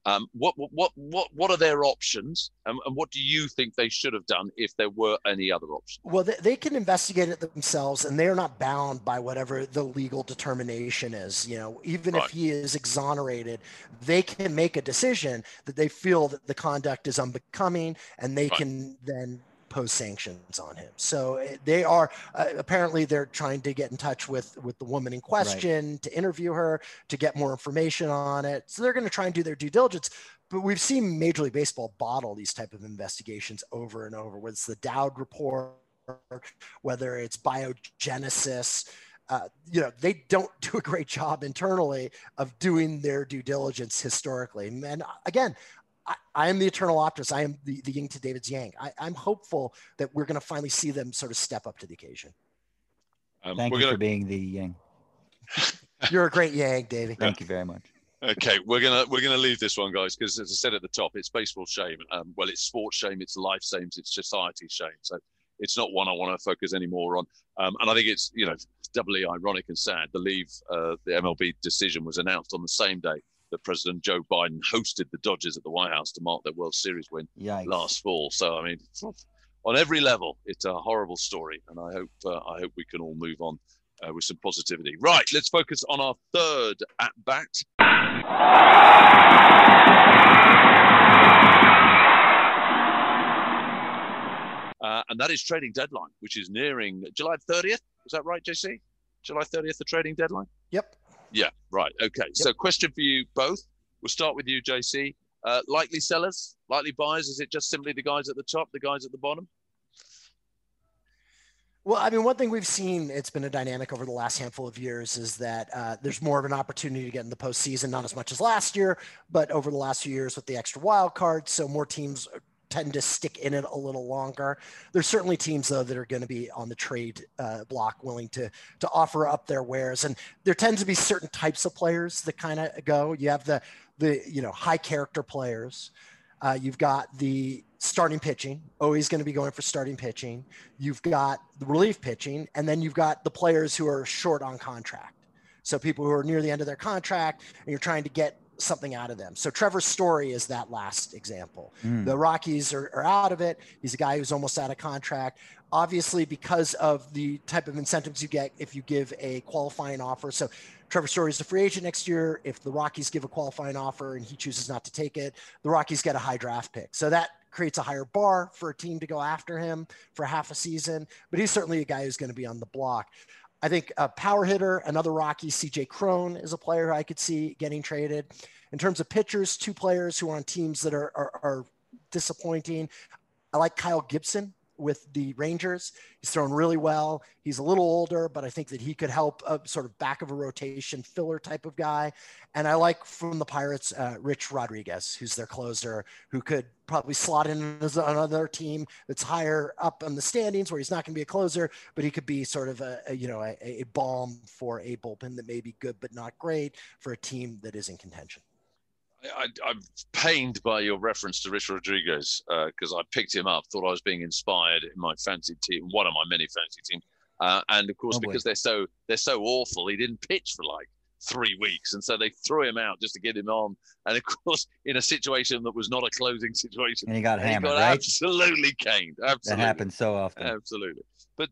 [SPEAKER 1] What are their options, and what do you think they should have done if there were any other options?
[SPEAKER 2] Well, they can investigate it themselves, and they are not bound by whatever the legal determination is. Even if he is exonerated, they can make a decision that they feel that the conduct is unbecoming, and they can then pose sanctions on him. So they are apparently they're trying to get in touch with the woman in question, to interview her, to get more information on it. So they're going to try and do their due diligence. But we've seen Major League Baseball bottle these type of investigations over and over, whether it's the Dowd report, whether it's biogenesis. They don't do a great job internally of doing their due diligence historically. And again, I am the eternal optimist. I am the yin to David's yang. I'm hopeful that we're going to finally see them sort of step up to the occasion.
[SPEAKER 3] Thank you for being the yang.
[SPEAKER 2] You're a great yang, David.
[SPEAKER 3] Thank you very much.
[SPEAKER 1] Okay, we're gonna leave this one, guys, because as I said at the top, it's baseball shame. Well, it's sports shame, it's life shame, it's society shame. So it's not one I want to focus any more on. And I think it's doubly ironic and sad. The MLB decision was announced on the same day that President Joe Biden hosted the Dodgers at the White House to mark their World Series win last fall. So, I mean, on every level, it's a horrible story. And I hope we can all move on with some positivity. Right, let's focus on our third at-bat. And that is trading deadline, which is nearing July 30th. Is that right, JC? July 30th, the trading deadline?
[SPEAKER 2] Yep.
[SPEAKER 1] Yeah, right. Okay. Yep. So question for you both. We'll start with you, JC. Likely sellers, likely buyers? Is it just simply the guys at the top, the guys at the bottom?
[SPEAKER 2] Well, I mean, one thing we've seen, it's been a dynamic over the last handful of years, is that there's more of an opportunity to get in the postseason, not as much as last year, but over the last few years with the extra wild card. So more teams tend to stick in it a little longer. There's certainly teams though that are going to be on the trade block willing to offer up their wares. And there tends to be certain types of players that kind of go. You have the high character players. You've got the starting pitching, always going to be going for starting pitching. You've got the relief pitching, and then you've got the players who are short on contract. So people who are near the end of their contract and you're trying to get something out of them. So Trevor Story is that last example. The Rockies are out of it. He's a guy who's almost out of contract. Obviously, because of the type of incentives you get if you give a qualifying offer. So Trevor Story is a free agent next year. If the Rockies give a qualifying offer and he chooses not to take it, the Rockies get a high draft pick. So that creates a higher bar for a team to go after him for half a season. But he's certainly a guy who's going to be on the block. I think a power hitter, another Rocky, CJ Cron is a player I could see getting traded. In terms of pitchers, 2 players who are on teams that are disappointing. I like Kyle Gibson with the Rangers. He's thrown really well. He's a little older, but I think that he could help a sort of back of a rotation filler type of guy. And I like from the Pirates, Rich Rodriguez, who's their closer, who could probably slot in as another team that's higher up on the standings where he's not going to be a closer, but he could be sort of a balm for a bullpen that may be good, but not great for a team that is in contention.
[SPEAKER 1] I'm pained by your reference to Rich Rodriguez because I picked him up, thought I was being inspired in my fantasy team, one of my many fantasy teams, and of course because they're so awful, he didn't pitch for like 3 weeks, and so they threw him out just to get him on. And of course, in a situation that was not a closing situation,
[SPEAKER 3] and he got hammered,
[SPEAKER 1] right? Absolutely caned. Absolutely,
[SPEAKER 3] that happens so often.
[SPEAKER 1] Absolutely, but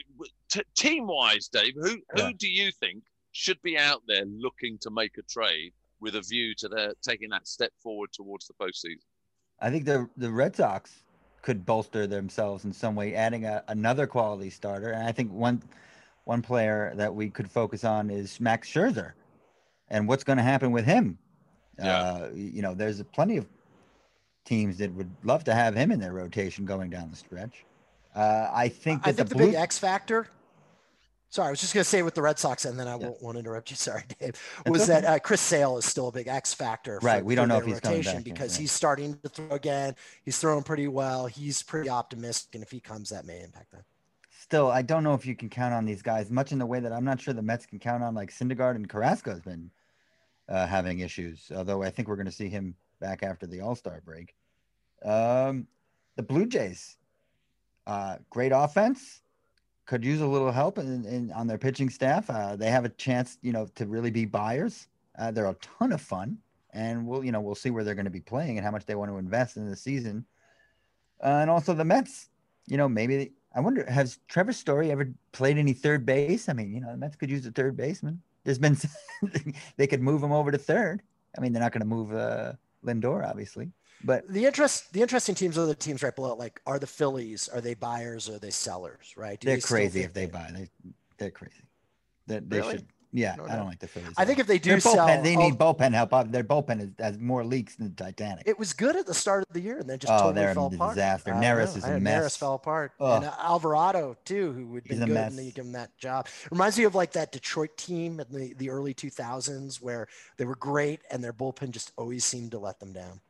[SPEAKER 1] team-wise, Dave, who do you think should be out there looking to make a trade with a view to their taking that step forward towards the postseason?
[SPEAKER 3] I think the Red Sox could bolster themselves in some way, adding another quality starter. And I think one player that we could focus on is Max Scherzer and what's going to happen with him. Yeah. There's plenty of teams that would love to have him in their rotation going down the stretch. I think the
[SPEAKER 2] big X factor. Sorry, I was just going to say with the Red Sox, and then I won't interrupt you. Sorry, Dave. That Chris Sale is still a big X factor.
[SPEAKER 3] Right. We don't know if he's coming back
[SPEAKER 2] because he's starting to throw again. He's throwing pretty well. He's pretty optimistic, and if he comes, that may impact them.
[SPEAKER 3] Still, I don't know if you can count on these guys much in the way that I'm not sure the Mets can count on. Like Syndergaard and Carrasco has been having issues, although I think we're going to see him back after the All-Star break. The Blue Jays, great offense. Could use a little help on their pitching staff. They have a chance, to really be buyers. They're a ton of fun, and we'll see where they're going to be playing and how much they want to invest in the season. And also the Mets, maybe I wonder, has Trevor Story ever played any third base? I mean, the Mets could use a third baseman. There's been they could move him over to third. I mean, they're not going to move Lindor, obviously. But
[SPEAKER 2] the interesting teams are the teams right below. Like, are the Phillies? Are they buyers or are they sellers? Right?
[SPEAKER 3] They're crazy if they buy. They're crazy. They really? Should. Yeah, I don't like the Phillies.
[SPEAKER 2] I think if they do
[SPEAKER 3] they need bullpen help. Their bullpen has more leaks than the Titanic.
[SPEAKER 2] It was good at the start of the year, and then just totally fell apart.
[SPEAKER 3] Disaster. Neris is a mess.
[SPEAKER 2] Neris fell apart, and Alvarado too, who would be good, and they give him that job. Reminds me of like that Detroit team in the early 2000s, where they were great, and their bullpen just always seemed to let them down.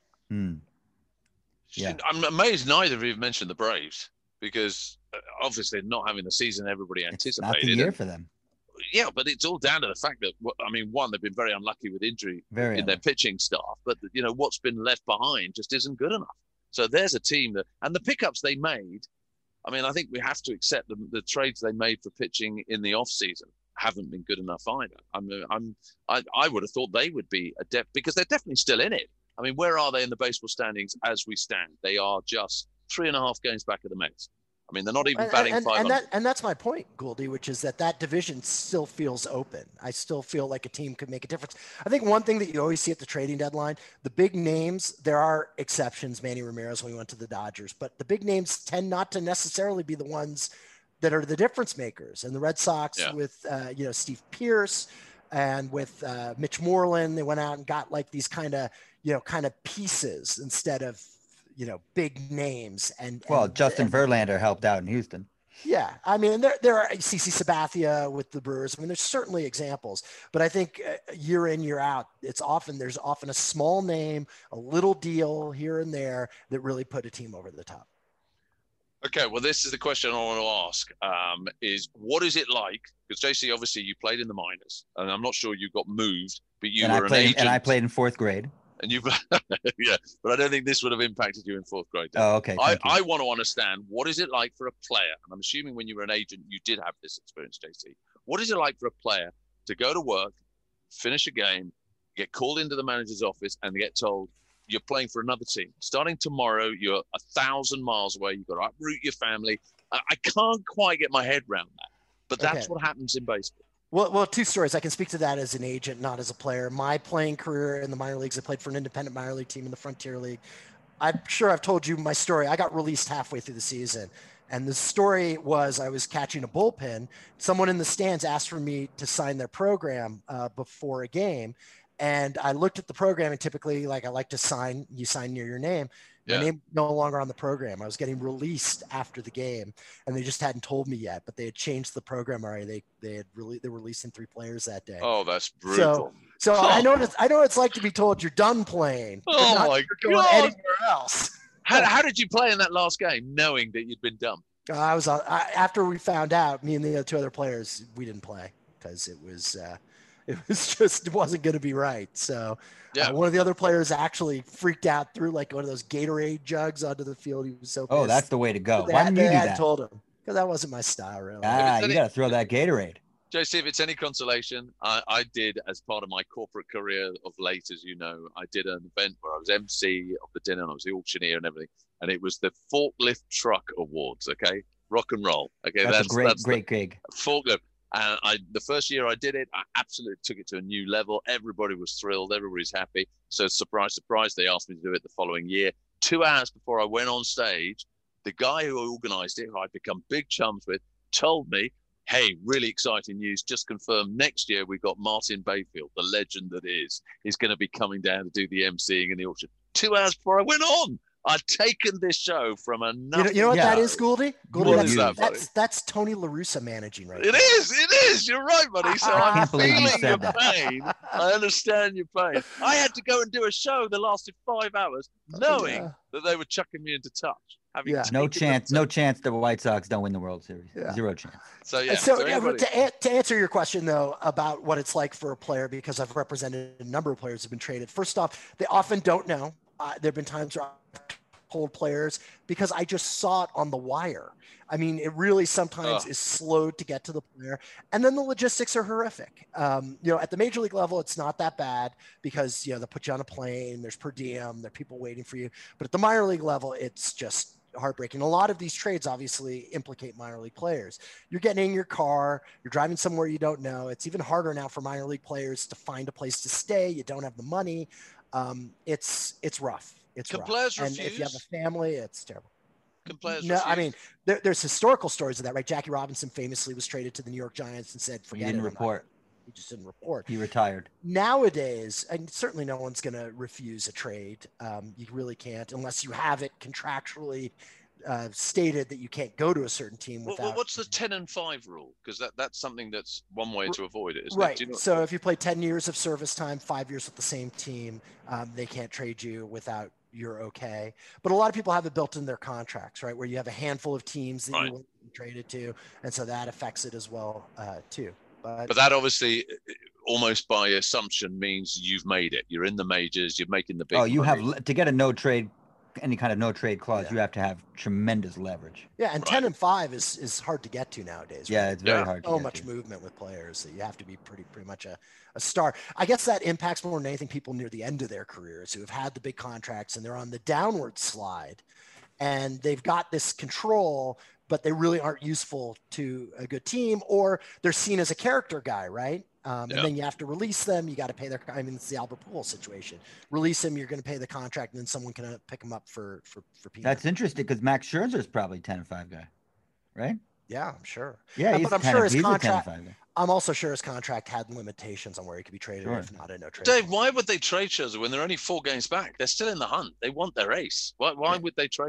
[SPEAKER 1] Yeah. I'm amazed neither of you have mentioned the Braves, because obviously not having the season everybody anticipated.
[SPEAKER 3] It's not the year for them.
[SPEAKER 1] Yeah, but it's all down to the fact that, one, they've been very unlucky with injury in their pitching staff, but what's been left behind just isn't good enough. So there's a team and the pickups they made, I think we have to accept the trades they made for pitching in the off season haven't been good enough either. I would have thought they would be adept, because they're definitely still in it. Where are they in the baseball standings as we stand? They are just 3.5 games back of the Mets. They're not even batting 500.
[SPEAKER 2] And that's my point, Gouldy, which is that division still feels open. I still feel like a team could make a difference. I think one thing that you always see at the trading deadline, the big names, there are exceptions, Manny Ramirez when he went to the Dodgers, but the big names tend not to necessarily be the ones that are the difference makers. And the Red Sox with, Steve Pearce and with Mitch Moreland, they went out and got like these kind of pieces instead of, big names. And
[SPEAKER 3] Justin Verlander helped out in Houston.
[SPEAKER 2] Yeah, I mean, there are CC Sabathia with the Brewers. I mean, there's certainly examples, but I think year in, year out, there's often a small name, a little deal here and there that really put a team over the top.
[SPEAKER 1] Okay, well, this is the question I want to ask: is what is it like? Because JC, obviously, you played in the minors, and I'm not sure you got moved, but you were an agent.
[SPEAKER 3] And I played in fourth grade.
[SPEAKER 1] And you've, yeah, but I don't think this would have impacted you in fourth grade.
[SPEAKER 3] Oh, okay.
[SPEAKER 1] I want to understand, what is it like for a player? And I'm assuming when you were an agent, you did have this experience, JC. What is it like for a player to go to work, finish a game, get called into the manager's office, and get told you're playing for another team? Starting tomorrow, you're 1,000 miles away. You've got to uproot your family. I can't quite get my head around that, but that's what happens in baseball.
[SPEAKER 2] Well, two stories. I can speak to that as an agent, not as a player. My playing career in the minor leagues, I played for an independent minor league team in the Frontier League. I'm sure I've told you my story. I got released halfway through the season. And the story was I was catching a bullpen. Someone in the stands asked for me to sign their program before a game. And I looked at the program, and typically, like, I like to sign, you sign near your name. My name no longer on the program. I was getting released after the game, and they just hadn't told me yet, but they had changed the program already. They were releasing 3 players that day.
[SPEAKER 1] Oh, that's brutal.
[SPEAKER 2] So I know what it's like to be told you're done playing.
[SPEAKER 1] Oh my God.
[SPEAKER 2] Anywhere else.
[SPEAKER 1] How did you play in that last game, knowing that you'd been done?
[SPEAKER 2] After we found out, me and the 2 other players, we didn't play because it wasn't going to be right. So one of the other players actually freaked out, threw like one of those Gatorade jugs onto the field. He was so pissed.
[SPEAKER 3] Oh, that's the way to go. Why didn't you do that?
[SPEAKER 2] I told him because that wasn't my style, really.
[SPEAKER 3] You got to throw that Gatorade.
[SPEAKER 1] JC, if it's any consolation, I did, as part of my corporate career of late, as you know, I did an event where I was MC of the dinner and I was the auctioneer and everything. And it was the Forklift Truck Awards, okay? Rock and roll. Okay,
[SPEAKER 3] that's a great gig.
[SPEAKER 1] Forklift. And the first year I did it, I absolutely took it to a new level. Everybody was thrilled. Everybody's happy. So surprise, surprise, they asked me to do it the following year. 2 hours before I went on stage, the guy who organized it, who I'd become big chums with, told me, hey, really exciting news. Just confirmed next year we've got Martin Bayfield, the legend that is going to be coming down to do the emceeing in the auction. 2 hours before I went on. I'd taken this show from another.
[SPEAKER 2] You know what that is, Goldie?
[SPEAKER 1] That's
[SPEAKER 2] Tony La Russa managing right
[SPEAKER 1] now. It is. You're right, buddy. So I'm feeling your pain. I understand your pain. I had to go and do a show that lasted 5 hours, knowing that they were chucking me into touch.
[SPEAKER 3] No chance the White Sox don't win the World Series. Zero chance.
[SPEAKER 2] So to answer your question, though, about what it's like for a player, because I've represented a number of players who've been traded. First off, they often don't know. There have been times where I've told players because I just saw it on the wire. I mean, it really sometimes is slowed to get to the player. And then the logistics are horrific. At the major league level, it's not that bad because, they put you on a plane, there's per diem, there are people waiting for you. But at the minor league level, it's just heartbreaking. A lot of these trades obviously implicate minor league players. You're getting in your car, you're driving somewhere you don't know. It's even harder now for minor league players to find a place to stay. You don't have the money. It's rough. It's rough.
[SPEAKER 1] Players
[SPEAKER 2] and
[SPEAKER 1] refuse?
[SPEAKER 2] If you have a family, it's terrible.
[SPEAKER 1] Can players
[SPEAKER 2] no,
[SPEAKER 1] refuse?
[SPEAKER 2] I mean, there's historical stories of that, right? Jackie Robinson famously was traded to the New York Giants and said, forget it.
[SPEAKER 3] He didn't report.
[SPEAKER 2] He just didn't report.
[SPEAKER 3] He retired.
[SPEAKER 2] Nowadays, and certainly no one's going to refuse a trade. You really can't unless you have it contractually stated that you can't go to a certain team without.
[SPEAKER 1] Well, what's the 10 and 5 rule? Because that's something that's one way to avoid it, isn't
[SPEAKER 2] right.
[SPEAKER 1] it?
[SPEAKER 2] So if you play 10 years of service time, 5 years with the same team, they can't trade you without you're okay. But a lot of people have it built in their contracts, right? Where you have a handful of teams that you want to be traded to. And so that affects it as well, too. But
[SPEAKER 1] that obviously, almost by assumption, means you've made it. You're in the majors. You're making the big.
[SPEAKER 3] Oh, you have to get a no trade, any kind of no trade clause. You have to have tremendous leverage.
[SPEAKER 2] Yeah, and 10 and 5 is hard to get to nowadays.
[SPEAKER 3] Yeah, right? It's very hard.
[SPEAKER 2] So much movement with players that you have to be pretty much a star. I guess that impacts more than anything people near the end of their careers who have had the big contracts and they're on the downward slide, and they've got this control, but they really aren't useful to a good team, or they're seen as a character guy, right? And then you have to release them. You got to pay their. I mean, it's the Albert Pujols situation. Release him, you're going to pay the contract, and then someone can pick him up for peanuts.
[SPEAKER 3] That's interesting because Max Scherzer is probably 10 and 5 guy, right?
[SPEAKER 2] Yeah, I'm sure.
[SPEAKER 3] Yeah,
[SPEAKER 2] but I'm sure his contract. I'm also sure his contract had limitations on where he could be traded, if not a no trade.
[SPEAKER 1] Dave, why would they trade Scherzer when they're only 4 games back? They're still in the hunt. They want their ace. Why would they trade him?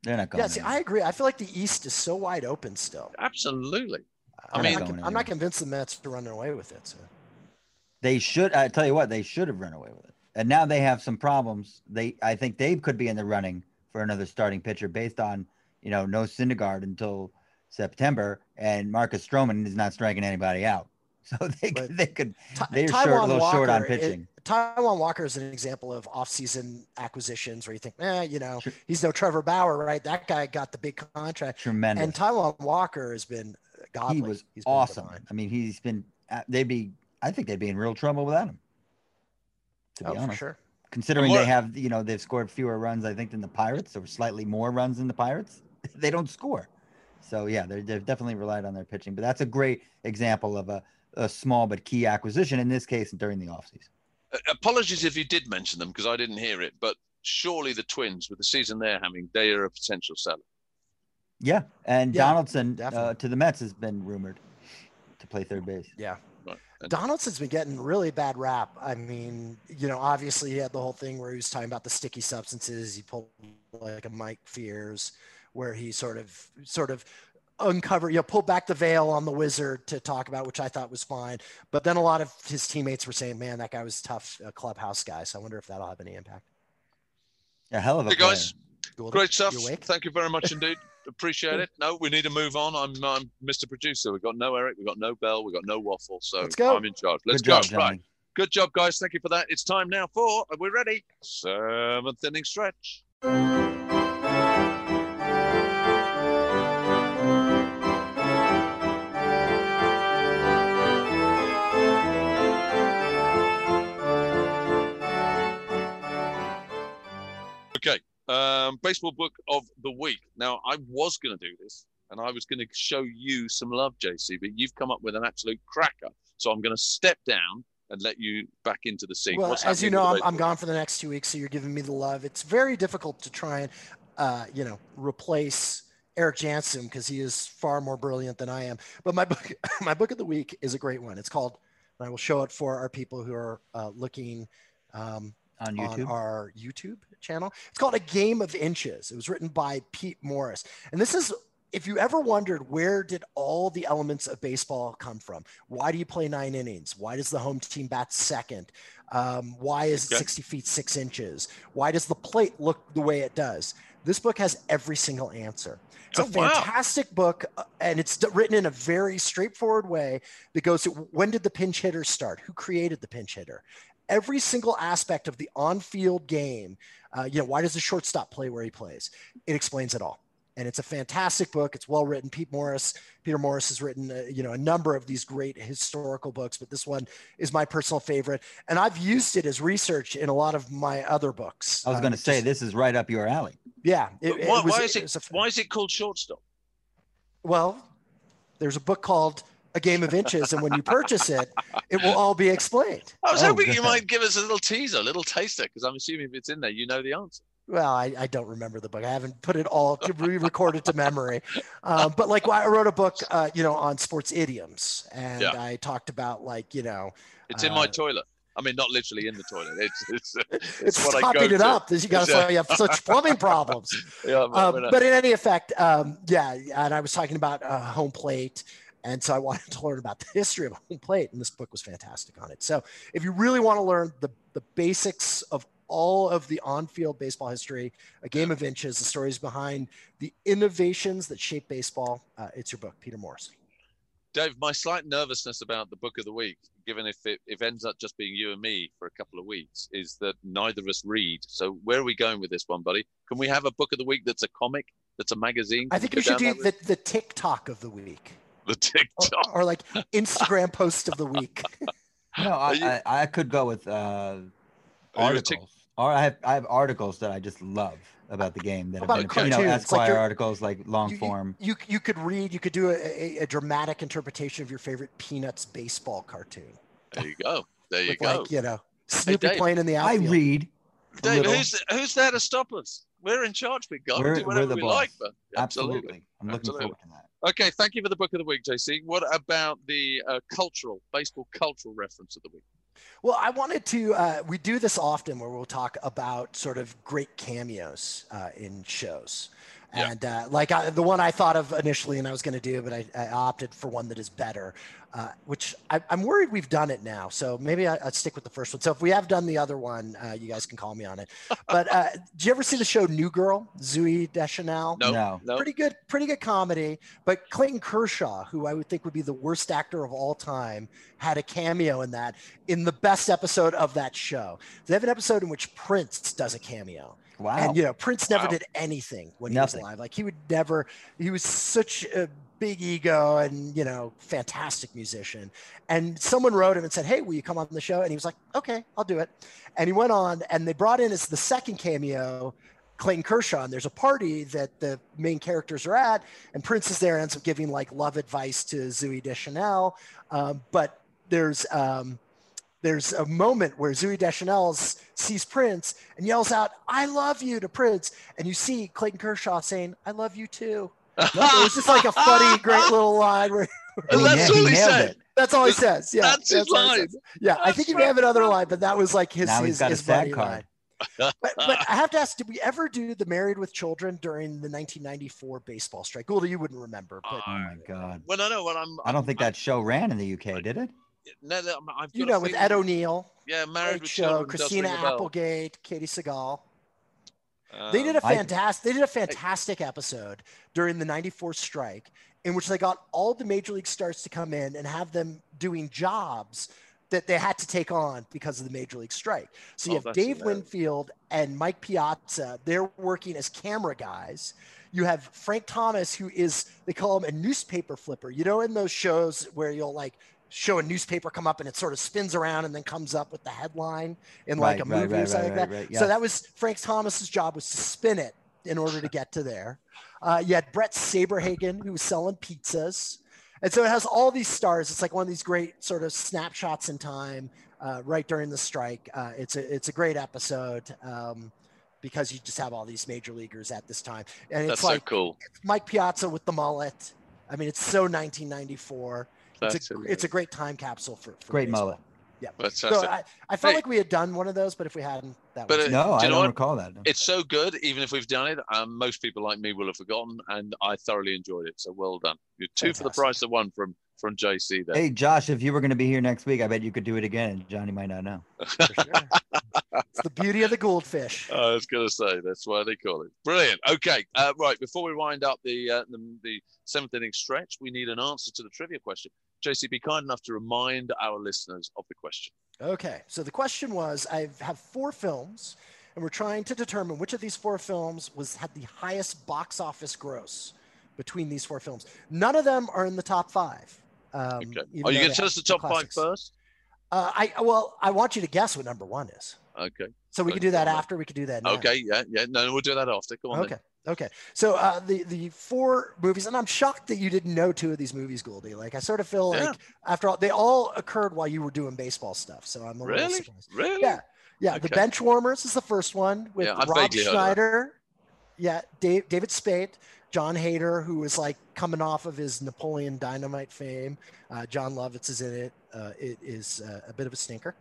[SPEAKER 3] They're not going.
[SPEAKER 2] Yeah, see, I agree. I feel like the East is so wide open still.
[SPEAKER 1] Absolutely.
[SPEAKER 2] I'm not convinced the Mets to run away with it. So.
[SPEAKER 3] They should. I tell you what, they should have run away with it. And now they have some problems. I think they could be in the running for another starting pitcher based on, no Syndergaard until September, and Marcus Stroman is not striking anybody out. So they're a little short on pitching.
[SPEAKER 2] Taijuan Walker is an example of off-season acquisitions where you think, he's no Trevor Bauer, right? That guy got the big contract.
[SPEAKER 3] Tremendous.
[SPEAKER 2] And Taijuan Walker has been godly.
[SPEAKER 3] He was awesome. I mean, he's been. I think they'd be in real trouble without him. To be honest, for sure. Considering they have, they've scored fewer runs, I think, than the Pirates, or slightly more runs than the Pirates. They don't score. So yeah, they've definitely relied on their pitching. But that's a great example of a small but key acquisition in this case during the offseason.
[SPEAKER 1] Apologies if you did mention them because I didn't hear it, but surely the Twins, with the season they're having, they are a potential seller.
[SPEAKER 3] Yeah, and Donaldson to the Mets has been rumored to play third base.
[SPEAKER 2] Yeah. Donaldson's been getting really bad rap. I mean, obviously he had the whole thing where he was talking about the sticky substances. He pulled like a Mike Fears, where he sort of uncovered, pulled back the veil on the Wizard to talk about, which I thought was fine. But then a lot of his teammates were saying, man, that guy was tough, a clubhouse guy. So I wonder if that'll have any impact.
[SPEAKER 3] A hell of a
[SPEAKER 1] player. Guys, great stuff. Thank you very much indeed. Appreciate it. No, we need to move on. I'm Mr. Producer. We've got no Eric. We've got no Bell. We've got no Waffle. So
[SPEAKER 2] let's go.
[SPEAKER 1] I'm in charge. Let's go. Right. Good job, guys. Thank you for that. It's time now for, are we ready? 7th inning stretch. Okay. Baseball book of the week. Now, I was going to do this, and I was going to show you some love, JC, but you've come up with an absolute cracker. So I'm going to step down and let you back into the scene.
[SPEAKER 2] Well, as you know, I'm gone for the next 2 weeks, so you're giving me the love. It's very difficult to try and, replace Eric Jansen because he is far more brilliant than I am. But my book of the week is a great one. It's called, and I will show it for our people who are looking on our YouTube channel. It's called A Game of Inches. It was written by Pete Morris. And this is, if you ever wondered, where did all the elements of baseball come from? Why do you play 9 innings? Why does the home team bat second? Why is it 60 feet, 6 inches? Why does the plate look the way it does? This book has every single answer. It's a fantastic book, and it's written in a very straightforward way that goes to, when did the pinch hitter start? Who created the pinch hitter? Every single aspect of the on-field game, why does the shortstop play where he plays? It explains it all. And it's a fantastic book. It's well written. Peter Morris has written, a number of these great historical books, but this one is my personal favorite. And I've used it as research in a lot of my other books.
[SPEAKER 3] I was going to say, this is right up your alley.
[SPEAKER 2] Yeah.
[SPEAKER 1] Why is it called Shortstop?
[SPEAKER 2] Well, there's a book called A Game of Inches, and when you purchase it, it will all be explained.
[SPEAKER 1] I was hoping you might give us a little teaser, a little taster, because I'm assuming if it's in there, you know the answer.
[SPEAKER 2] Well, I don't remember the book. I haven't put it all re-recorded to memory. But like I wrote a book, on sports idioms, and I talked about
[SPEAKER 1] it's in my toilet. I mean, not literally in the toilet.
[SPEAKER 2] It's what topping it up. You got to you have such plumbing problems. But in any effect, and I was talking about home plate. And so I wanted to learn about the history of home plate, and this book was fantastic on it. So if you really want to learn the basics of all of the on-field baseball history, A Game of Inches, the stories behind the innovations that shape baseball, it's your book, Peter Morris.
[SPEAKER 1] Dave, my slight nervousness about the book of the week, given if it ends up just being you and me for a couple of weeks, is that neither of us read. So where are we going with this one, buddy? Can we have a book of the week that's a comic, that's a magazine?
[SPEAKER 2] I think we should do the TikTok of the week.
[SPEAKER 1] The TikTok.
[SPEAKER 2] Or like Instagram post of the week.
[SPEAKER 3] I could go with articles. Or I have articles that I just love about the game that have been, Esquire articles, like long form.
[SPEAKER 2] You could read. You could do a dramatic interpretation of your favorite Peanuts baseball cartoon.
[SPEAKER 1] There you go. Like,
[SPEAKER 2] Snoopy playing in the outfield.
[SPEAKER 3] I read.
[SPEAKER 1] Dave, who's there to stop us? We're in charge, big guy. We do whatever we like. But
[SPEAKER 3] absolutely. I'm looking forward to that.
[SPEAKER 1] Okay, thank you for the book of the week, JC. What about the baseball cultural reference of the week?
[SPEAKER 2] Well, I wanted to, we do this often where we'll talk about sort of great cameos in shows. And the one I thought of initially and I was going to do, but I opted for one that is better, which I'm worried we've done it now. So maybe I'll stick with the first one. So if we have done the other one, you guys can call me on it. But did you ever see the show New Girl, Zooey Deschanel?
[SPEAKER 1] No.
[SPEAKER 2] Pretty good comedy. But Clayton Kershaw, who I would think would be the worst actor of all time, had a cameo in that, in the best episode of that show. They have an episode in which Prince does a cameo.
[SPEAKER 3] Wow.
[SPEAKER 2] And, Prince never did anything when he was alive. Like he was such a big ego and, fantastic musician. And someone wrote him and said, hey, will you come on the show? And he was like, okay, I'll do it. And he went on, and they brought in as the second cameo, Clayton Kershaw. And there's a party that the main characters are at, and Prince is there and ends up giving like love advice to Zooey Deschanel. But there's a moment where Zooey Deschanel sees Prince and yells out, I love you, to Prince. And you see Clayton Kershaw saying, I love you too. It was just like a funny, great little line.
[SPEAKER 1] That's all he said.
[SPEAKER 2] That's all he says. Yeah,
[SPEAKER 1] that's his line.
[SPEAKER 2] Yeah, I think he may have another line, but that was like his
[SPEAKER 3] funny line.
[SPEAKER 2] But I have to ask, did we ever do the Married with Children during the 1994 baseball strike? Goulda, you wouldn't remember. But,
[SPEAKER 3] oh my God.
[SPEAKER 1] Well,
[SPEAKER 3] I don't think that show ran in the UK, did it?
[SPEAKER 1] No, I've got
[SPEAKER 2] with Ed O'Neill.
[SPEAKER 1] Yeah, Married with
[SPEAKER 2] show.
[SPEAKER 1] Children.
[SPEAKER 2] Christina Applegate, Katie Sagal. They did a fantastic episode during the 94 strike in which they got all the major league stars to come in and have them doing jobs that they had to take on because of the major league strike. So you have Dave Winfield and Mike Piazza. They're working as camera guys. You have Frank Thomas, who is, they call him a newspaper flipper. In those shows where you'll like show a newspaper come up and it sort of spins around and then comes up with the headline in like a movie or something like that. Right, yes. So that was Frank Thomas's job, was to spin it in order to get to there. You had Brett Saberhagen, who was selling pizzas. And so it has all these stars. It's like one of these great sort of snapshots in time right during the strike. It's a great episode because you just have all these major leaguers at this time. And it's so
[SPEAKER 1] cool.
[SPEAKER 2] It's Mike Piazza with the mullet. I mean, it's so 1994. It's a great time capsule for
[SPEAKER 3] great
[SPEAKER 2] baseball.
[SPEAKER 3] mullet.
[SPEAKER 2] Yeah.
[SPEAKER 1] Fantastic.
[SPEAKER 2] So I felt like we had done one of those, but if we hadn't, that was
[SPEAKER 3] I don't recall that. No.
[SPEAKER 1] It's so good, even if we've done it. Most people like me will have forgotten, and I thoroughly enjoyed it. So well done. You're two for the price of one from JC there.
[SPEAKER 3] Hey, Josh, if you were going to be here next week, I bet you could do it again, and Johnny might not know.
[SPEAKER 2] For sure. It's the beauty of the goldfish.
[SPEAKER 1] I was going to say, that's why they call it. Brilliant. Okay, right. Before we wind up the seventh inning stretch, we need an answer to the trivia question. JC, be kind enough to remind our listeners of the question.
[SPEAKER 2] Okay, so the question was, I have 4 films, and we're trying to determine which of these 4 films had the highest box office gross between these 4 films. None of them are in the top 5.
[SPEAKER 1] Okay. Are you going to tell us the top 5 first?
[SPEAKER 2] I want you to guess what number 1 is.
[SPEAKER 1] Okay.
[SPEAKER 2] So we could do that after. We could do that now.
[SPEAKER 1] Okay. Yeah. No, we'll do that after. Come on.
[SPEAKER 2] Okay. Then. Okay. So the 4 movies, and I'm shocked that you didn't know 2 of these movies, Goldie. Like I sort of feel like after all, they all occurred while you were doing baseball stuff. So I'm a little surprised.
[SPEAKER 1] Really?
[SPEAKER 2] Yeah.
[SPEAKER 1] Okay.
[SPEAKER 2] The Benchwarmers is the first one with Rob Schneider. Yeah. David Spade, John Hader, who was like coming off of his Napoleon Dynamite fame. John Lovitz is in it. It is a bit of a stinker.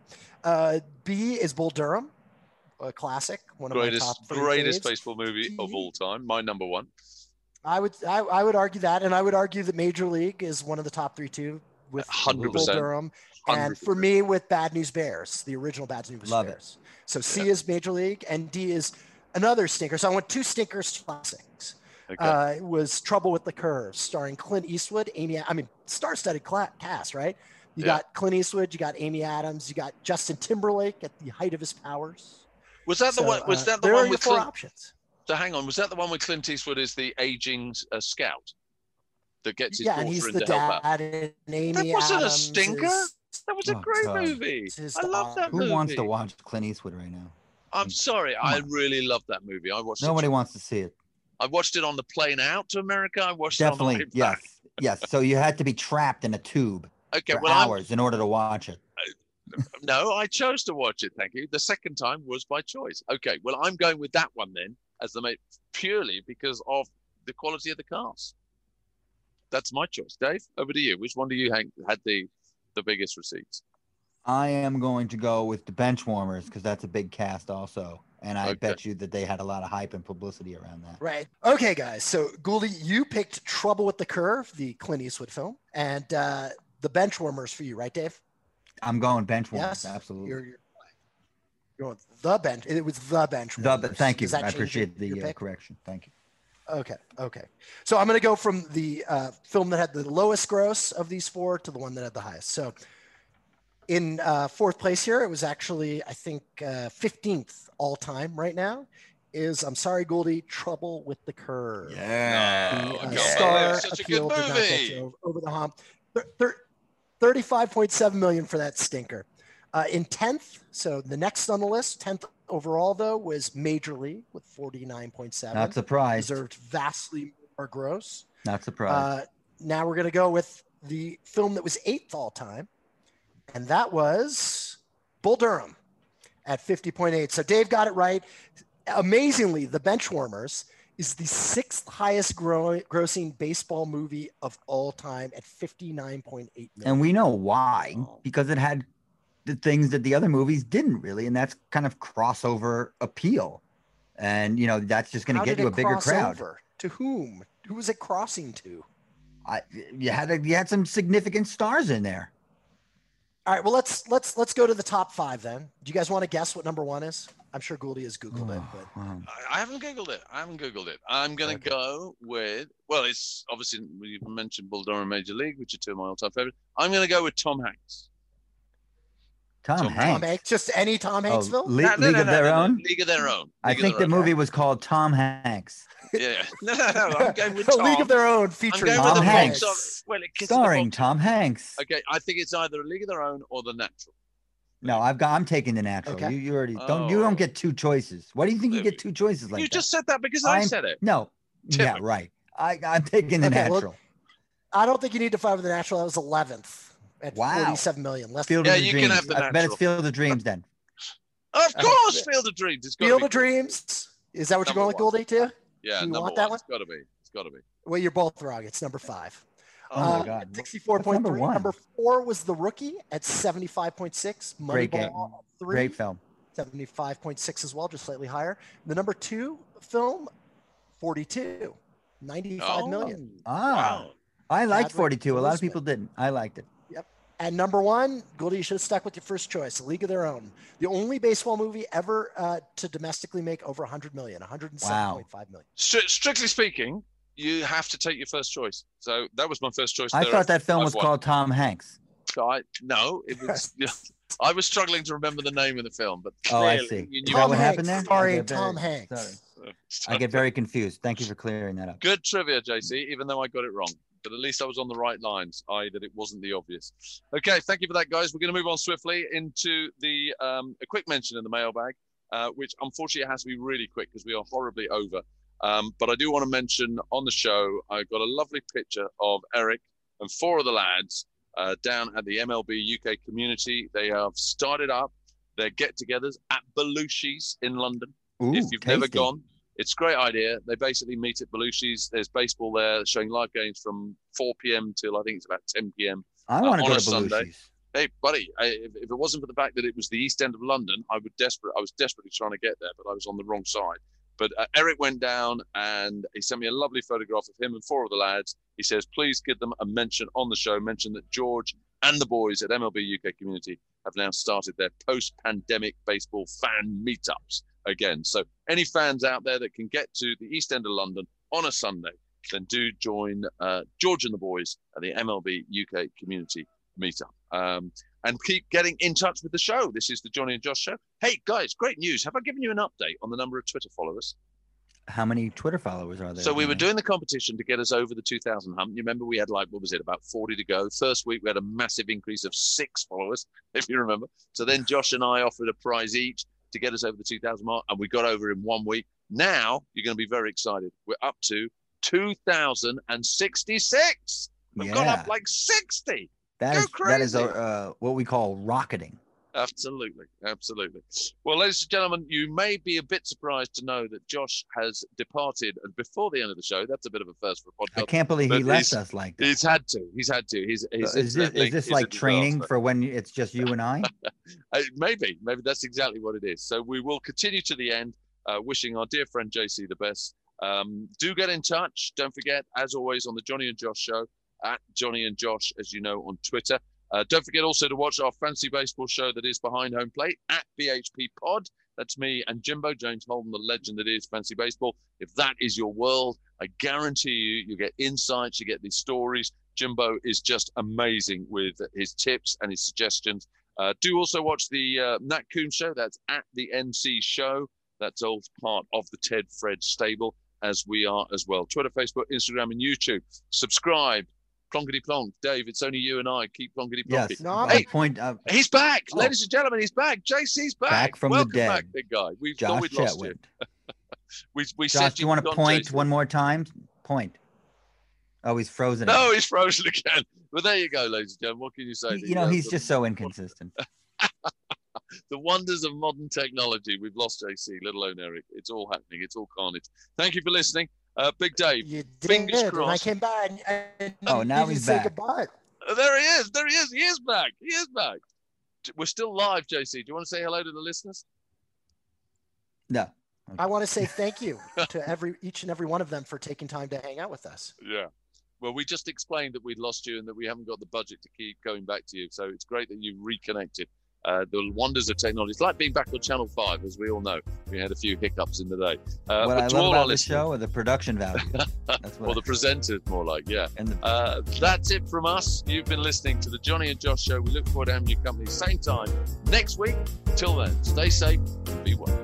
[SPEAKER 2] B is Bull Durham. A classic, one of my top 3
[SPEAKER 1] greatest baseball movie of all time. My number 1.
[SPEAKER 2] I would argue that, and I would argue that Major League is one of the top 3 too, with 100%. Bull Durham, 100%. And for me with Bad News Bears, the original Bad News Bears. So C is Major League, and D is another stinker. So I went 2 stinkers classics. Okay. It was Trouble with the Curves, starring Clint Eastwood, star-studded cast, right? You got Clint Eastwood, you got Amy Adams, you got Justin Timberlake at the height of his powers.
[SPEAKER 1] Was that the one? Was that the one with
[SPEAKER 2] 4 options?
[SPEAKER 1] So hang on, was that the one where Clint Eastwood is the aging scout that gets his daughter
[SPEAKER 2] and he's
[SPEAKER 1] in
[SPEAKER 2] the
[SPEAKER 1] to help
[SPEAKER 2] dad.
[SPEAKER 1] out?
[SPEAKER 2] And Amy
[SPEAKER 1] that wasn't
[SPEAKER 2] Adams
[SPEAKER 1] a stinker. That was a great movie. I love that movie.
[SPEAKER 3] Who wants to watch Clint Eastwood right now?
[SPEAKER 1] I'm sorry, I really love that movie. I watched.
[SPEAKER 3] Nobody wants to see it.
[SPEAKER 1] I watched it on the plane out to America. I watched it on the way back.
[SPEAKER 3] Yes. So you had to be trapped in a tube for hours in order to watch it.
[SPEAKER 1] No, I chose to watch it. Thank you. The second time was by choice. Okay, well, I'm going with that one then as the mate purely because of the quality of the cast. That's my choice. Dave, over to you. Which one do you had the biggest receipts?
[SPEAKER 3] I am going to go with the Benchwarmers because that's a big cast also. And I bet you that they had a lot of hype and publicity around that.
[SPEAKER 2] Right. Okay, guys. So, Gouldy, you picked Trouble with the Curve, the Clint Eastwood film, and the Benchwarmers for you, right, Dave?
[SPEAKER 3] I'm going Benchwarmers.
[SPEAKER 2] Yes,
[SPEAKER 3] absolutely.
[SPEAKER 2] You're going the bench. It was the Benchwarmers.
[SPEAKER 3] Thank you. I appreciate the correction. Thank you.
[SPEAKER 2] Okay. So I'm going to go from the film that had the lowest gross of these four to the one that had the highest. So in fourth place here, it was actually, I think, 15th all time right now is, I'm sorry, Gouldy, Trouble with the Curve.
[SPEAKER 1] Yeah.
[SPEAKER 2] The star appeal did not get over the hump. 35.7 million for that stinker. In 10th, so the next on the list, 10th overall, though, was Major League with 49.7.
[SPEAKER 3] Not surprised.
[SPEAKER 2] Deserved vastly more gross.
[SPEAKER 3] Not surprised.
[SPEAKER 2] Now we're going to go with the film that was 8th all time, and that was Bull Durham at 50.8. So Dave got it right. Amazingly, The Benchwarmers is the 6th highest grossing baseball movie of all time at 59.8 million.
[SPEAKER 3] And we know why, because it had the things that the other movies didn't really, and that's kind of crossover appeal. And, you know, that's just going to get you a bigger crowd.
[SPEAKER 2] Over? To whom? Who was it crossing to?
[SPEAKER 3] You had some significant stars in there.
[SPEAKER 2] All right, well, let's go to the top 5 then. Do you guys want to guess what number 1 is? I'm sure Gouldy has Googled it, but
[SPEAKER 1] I haven't Googled it. I'm going to go with, well, it's obviously, we mentioned Bull Durham, Major League, which are two of my all-time favorites. I'm going to go with Tom Hanks.
[SPEAKER 3] Tom Hanks.
[SPEAKER 2] Just any Tom Hanks film?
[SPEAKER 3] League of Their Own?
[SPEAKER 1] League of Their Own.
[SPEAKER 3] I think the movie was called Tom Hanks.
[SPEAKER 1] Yeah. No. I'm going with Tom.
[SPEAKER 2] League of Their Own featuring
[SPEAKER 3] Tom Hanks.
[SPEAKER 1] Starring
[SPEAKER 3] Tom Hanks.
[SPEAKER 1] Okay, I think it's either A League of Their Own or The Natural.
[SPEAKER 3] No, I'm taking The Natural. Okay. You already don't get two choices. Why do you think you get two choices like that?
[SPEAKER 1] You just said that because I said it.
[SPEAKER 3] No. Yeah, right. I'm taking The Natural.
[SPEAKER 2] Well, I don't think you need to fight with The Natural. That was 11th. At 47 million.
[SPEAKER 3] Field of the Dreams.
[SPEAKER 1] You can have The Natural.
[SPEAKER 3] I bet it's Field of Dreams then.
[SPEAKER 1] Of course, Field of Dreams.
[SPEAKER 2] Field of Dreams. Is that what you're going with, Gouldy, too?
[SPEAKER 1] Yeah,
[SPEAKER 2] you
[SPEAKER 1] want
[SPEAKER 2] that one?
[SPEAKER 1] It's got to be.
[SPEAKER 2] Well, you're both wrong. It's number 5.
[SPEAKER 3] Oh, my God.
[SPEAKER 2] 64.3. Number 4 was The Rookie at 75.6. Moneyball 3.
[SPEAKER 3] Great film.
[SPEAKER 2] 75.6 as well, just slightly higher. The number 2 film, 42. 95 million.
[SPEAKER 3] Wow. I liked 42. A lot of people didn't. I liked it.
[SPEAKER 2] And number 1, Gouldy, you should have stuck with your first choice, A League of Their Own. The only baseball movie ever to domestically make over 100 million, 107.5 million.
[SPEAKER 1] Strictly speaking, you have to take your first choice. So that was my first choice.
[SPEAKER 3] I thought that film was called Tom Hanks.
[SPEAKER 1] No, it was. I was struggling to remember the name of the film, but
[SPEAKER 3] I see.
[SPEAKER 1] You knew
[SPEAKER 2] what happened there? Starring Tom Hanks.
[SPEAKER 3] I get very confused. Thank you for clearing that up.
[SPEAKER 1] Good trivia, JC, even though I got it wrong. But at least I was on the right lines, i.e. that it wasn't the obvious. Okay, thank you for that, guys. We're going to move on swiftly into a quick mention in the mailbag, which unfortunately has to be really quick because we are horribly over. But I do want to mention on the show, I've got a lovely picture of Eric and 4 of the lads down at the MLB UK community. They have started up their get-togethers at Belushi's in London.
[SPEAKER 3] Ooh,
[SPEAKER 1] if you've never gone, it's a great idea. They basically meet at Belushi's. There's baseball there, showing live games from 4 p.m. till I think it's about 10 p.m.
[SPEAKER 3] I want to go to
[SPEAKER 1] Sunday.
[SPEAKER 3] Belushi's.
[SPEAKER 1] Hey, buddy, if it wasn't for the fact that it was the East End of London, I was desperately trying to get there, but I was on the wrong side. But Eric went down and he sent me a lovely photograph of him and 4 of the lads. He says, please give them a mention on the show. Mention that George and the boys at MLB UK Community have now started their post-pandemic baseball fan meetups again. So any fans out there that can get to the East End of London on a Sunday, then do join George and the boys at the MLB UK Community meetup. And keep getting in touch with the show. This is the Johnny and Josh show. Hey, guys, great news. Have I given you an update on the number of Twitter followers?
[SPEAKER 3] How many Twitter followers are there?
[SPEAKER 1] So we were doing the competition to get us over the 2,000 hump. You remember we had about 40 to go. First week, we had a massive increase of 6 followers, if you remember. So then Josh and I offered a prize each to get us over the 2,000 mark, and we got over in 1 week. Now you're going to be very excited. We're up to 2,066. We've gone up like 60.
[SPEAKER 3] That is what we call rocketing.
[SPEAKER 1] Absolutely. Well, ladies and gentlemen, you may be a bit surprised to know that Josh has departed before the end of the show. That's a bit of a first for a podcast.
[SPEAKER 3] I can't believe he left us like that.
[SPEAKER 1] He's had to. Is
[SPEAKER 3] this like training for when it's just you and I?
[SPEAKER 1] Maybe that's exactly what it is. So we will continue to the end, wishing our dear friend JC the best. Do get in touch. Don't forget, as always, on the Johnny and Josh show, at Johnny and Josh, as you know, on Twitter. Don't forget also to watch our fantasy baseball show that is Behind Home Plate at BHP Pod. That's me and Jimbo, James Holden, the legend that is fantasy baseball. If that is your world, I guarantee you get insights, you get these stories. Jimbo is just amazing with his tips and his suggestions. Do also watch the Nat Coon show. That's at the NC show. That's all part of the Ted Fred stable, as we are as well. Twitter, Facebook, Instagram, and YouTube. Subscribe. Plonkety plonk. Dave, it's only you and I. Keep plonkety plonky.
[SPEAKER 3] Yes. No, hey,
[SPEAKER 1] he's back. Oh. Ladies and gentlemen, he's back. JC's back.
[SPEAKER 3] Back from
[SPEAKER 1] Welcome
[SPEAKER 3] the dead.
[SPEAKER 1] Back, big guy. We
[SPEAKER 3] Josh
[SPEAKER 1] thought we'd lost
[SPEAKER 3] Chetwood.
[SPEAKER 1] You. we
[SPEAKER 3] Josh, do you want to point
[SPEAKER 1] JC.
[SPEAKER 3] One more time? Point. Oh, he's frozen.
[SPEAKER 1] No, he's frozen again. But there you go, ladies and gentlemen. What can you say?
[SPEAKER 3] He's just so inconsistent.
[SPEAKER 1] The wonders of modern technology. We've lost JC, let alone Eric. It's all happening. It's all carnage. Thank you for listening. Big Dave.
[SPEAKER 2] You
[SPEAKER 1] Fingers
[SPEAKER 2] did.
[SPEAKER 1] crossed.
[SPEAKER 2] When I came back.
[SPEAKER 3] Now he's back.
[SPEAKER 2] Goodbye.
[SPEAKER 1] There he is. He is back. We're still live, JC. Do you want to say hello to the listeners?
[SPEAKER 3] No. Okay.
[SPEAKER 2] I want to say thank you to each and every one of them for taking time to hang out with us.
[SPEAKER 1] Yeah. Well, we just explained that we'd lost you and that we haven't got the budget to keep going back to you. So it's great that you reconnected. The wonders of technology. It's like being back on Channel 5, as we all know. We had a few hiccups in the day.
[SPEAKER 3] What I love about the show or the production value.
[SPEAKER 1] Or the presenters, more like, yeah. That's it from us. You've been listening to the Johnny and Josh show. We look forward to having your company same time next week. Till then, stay safe and be well.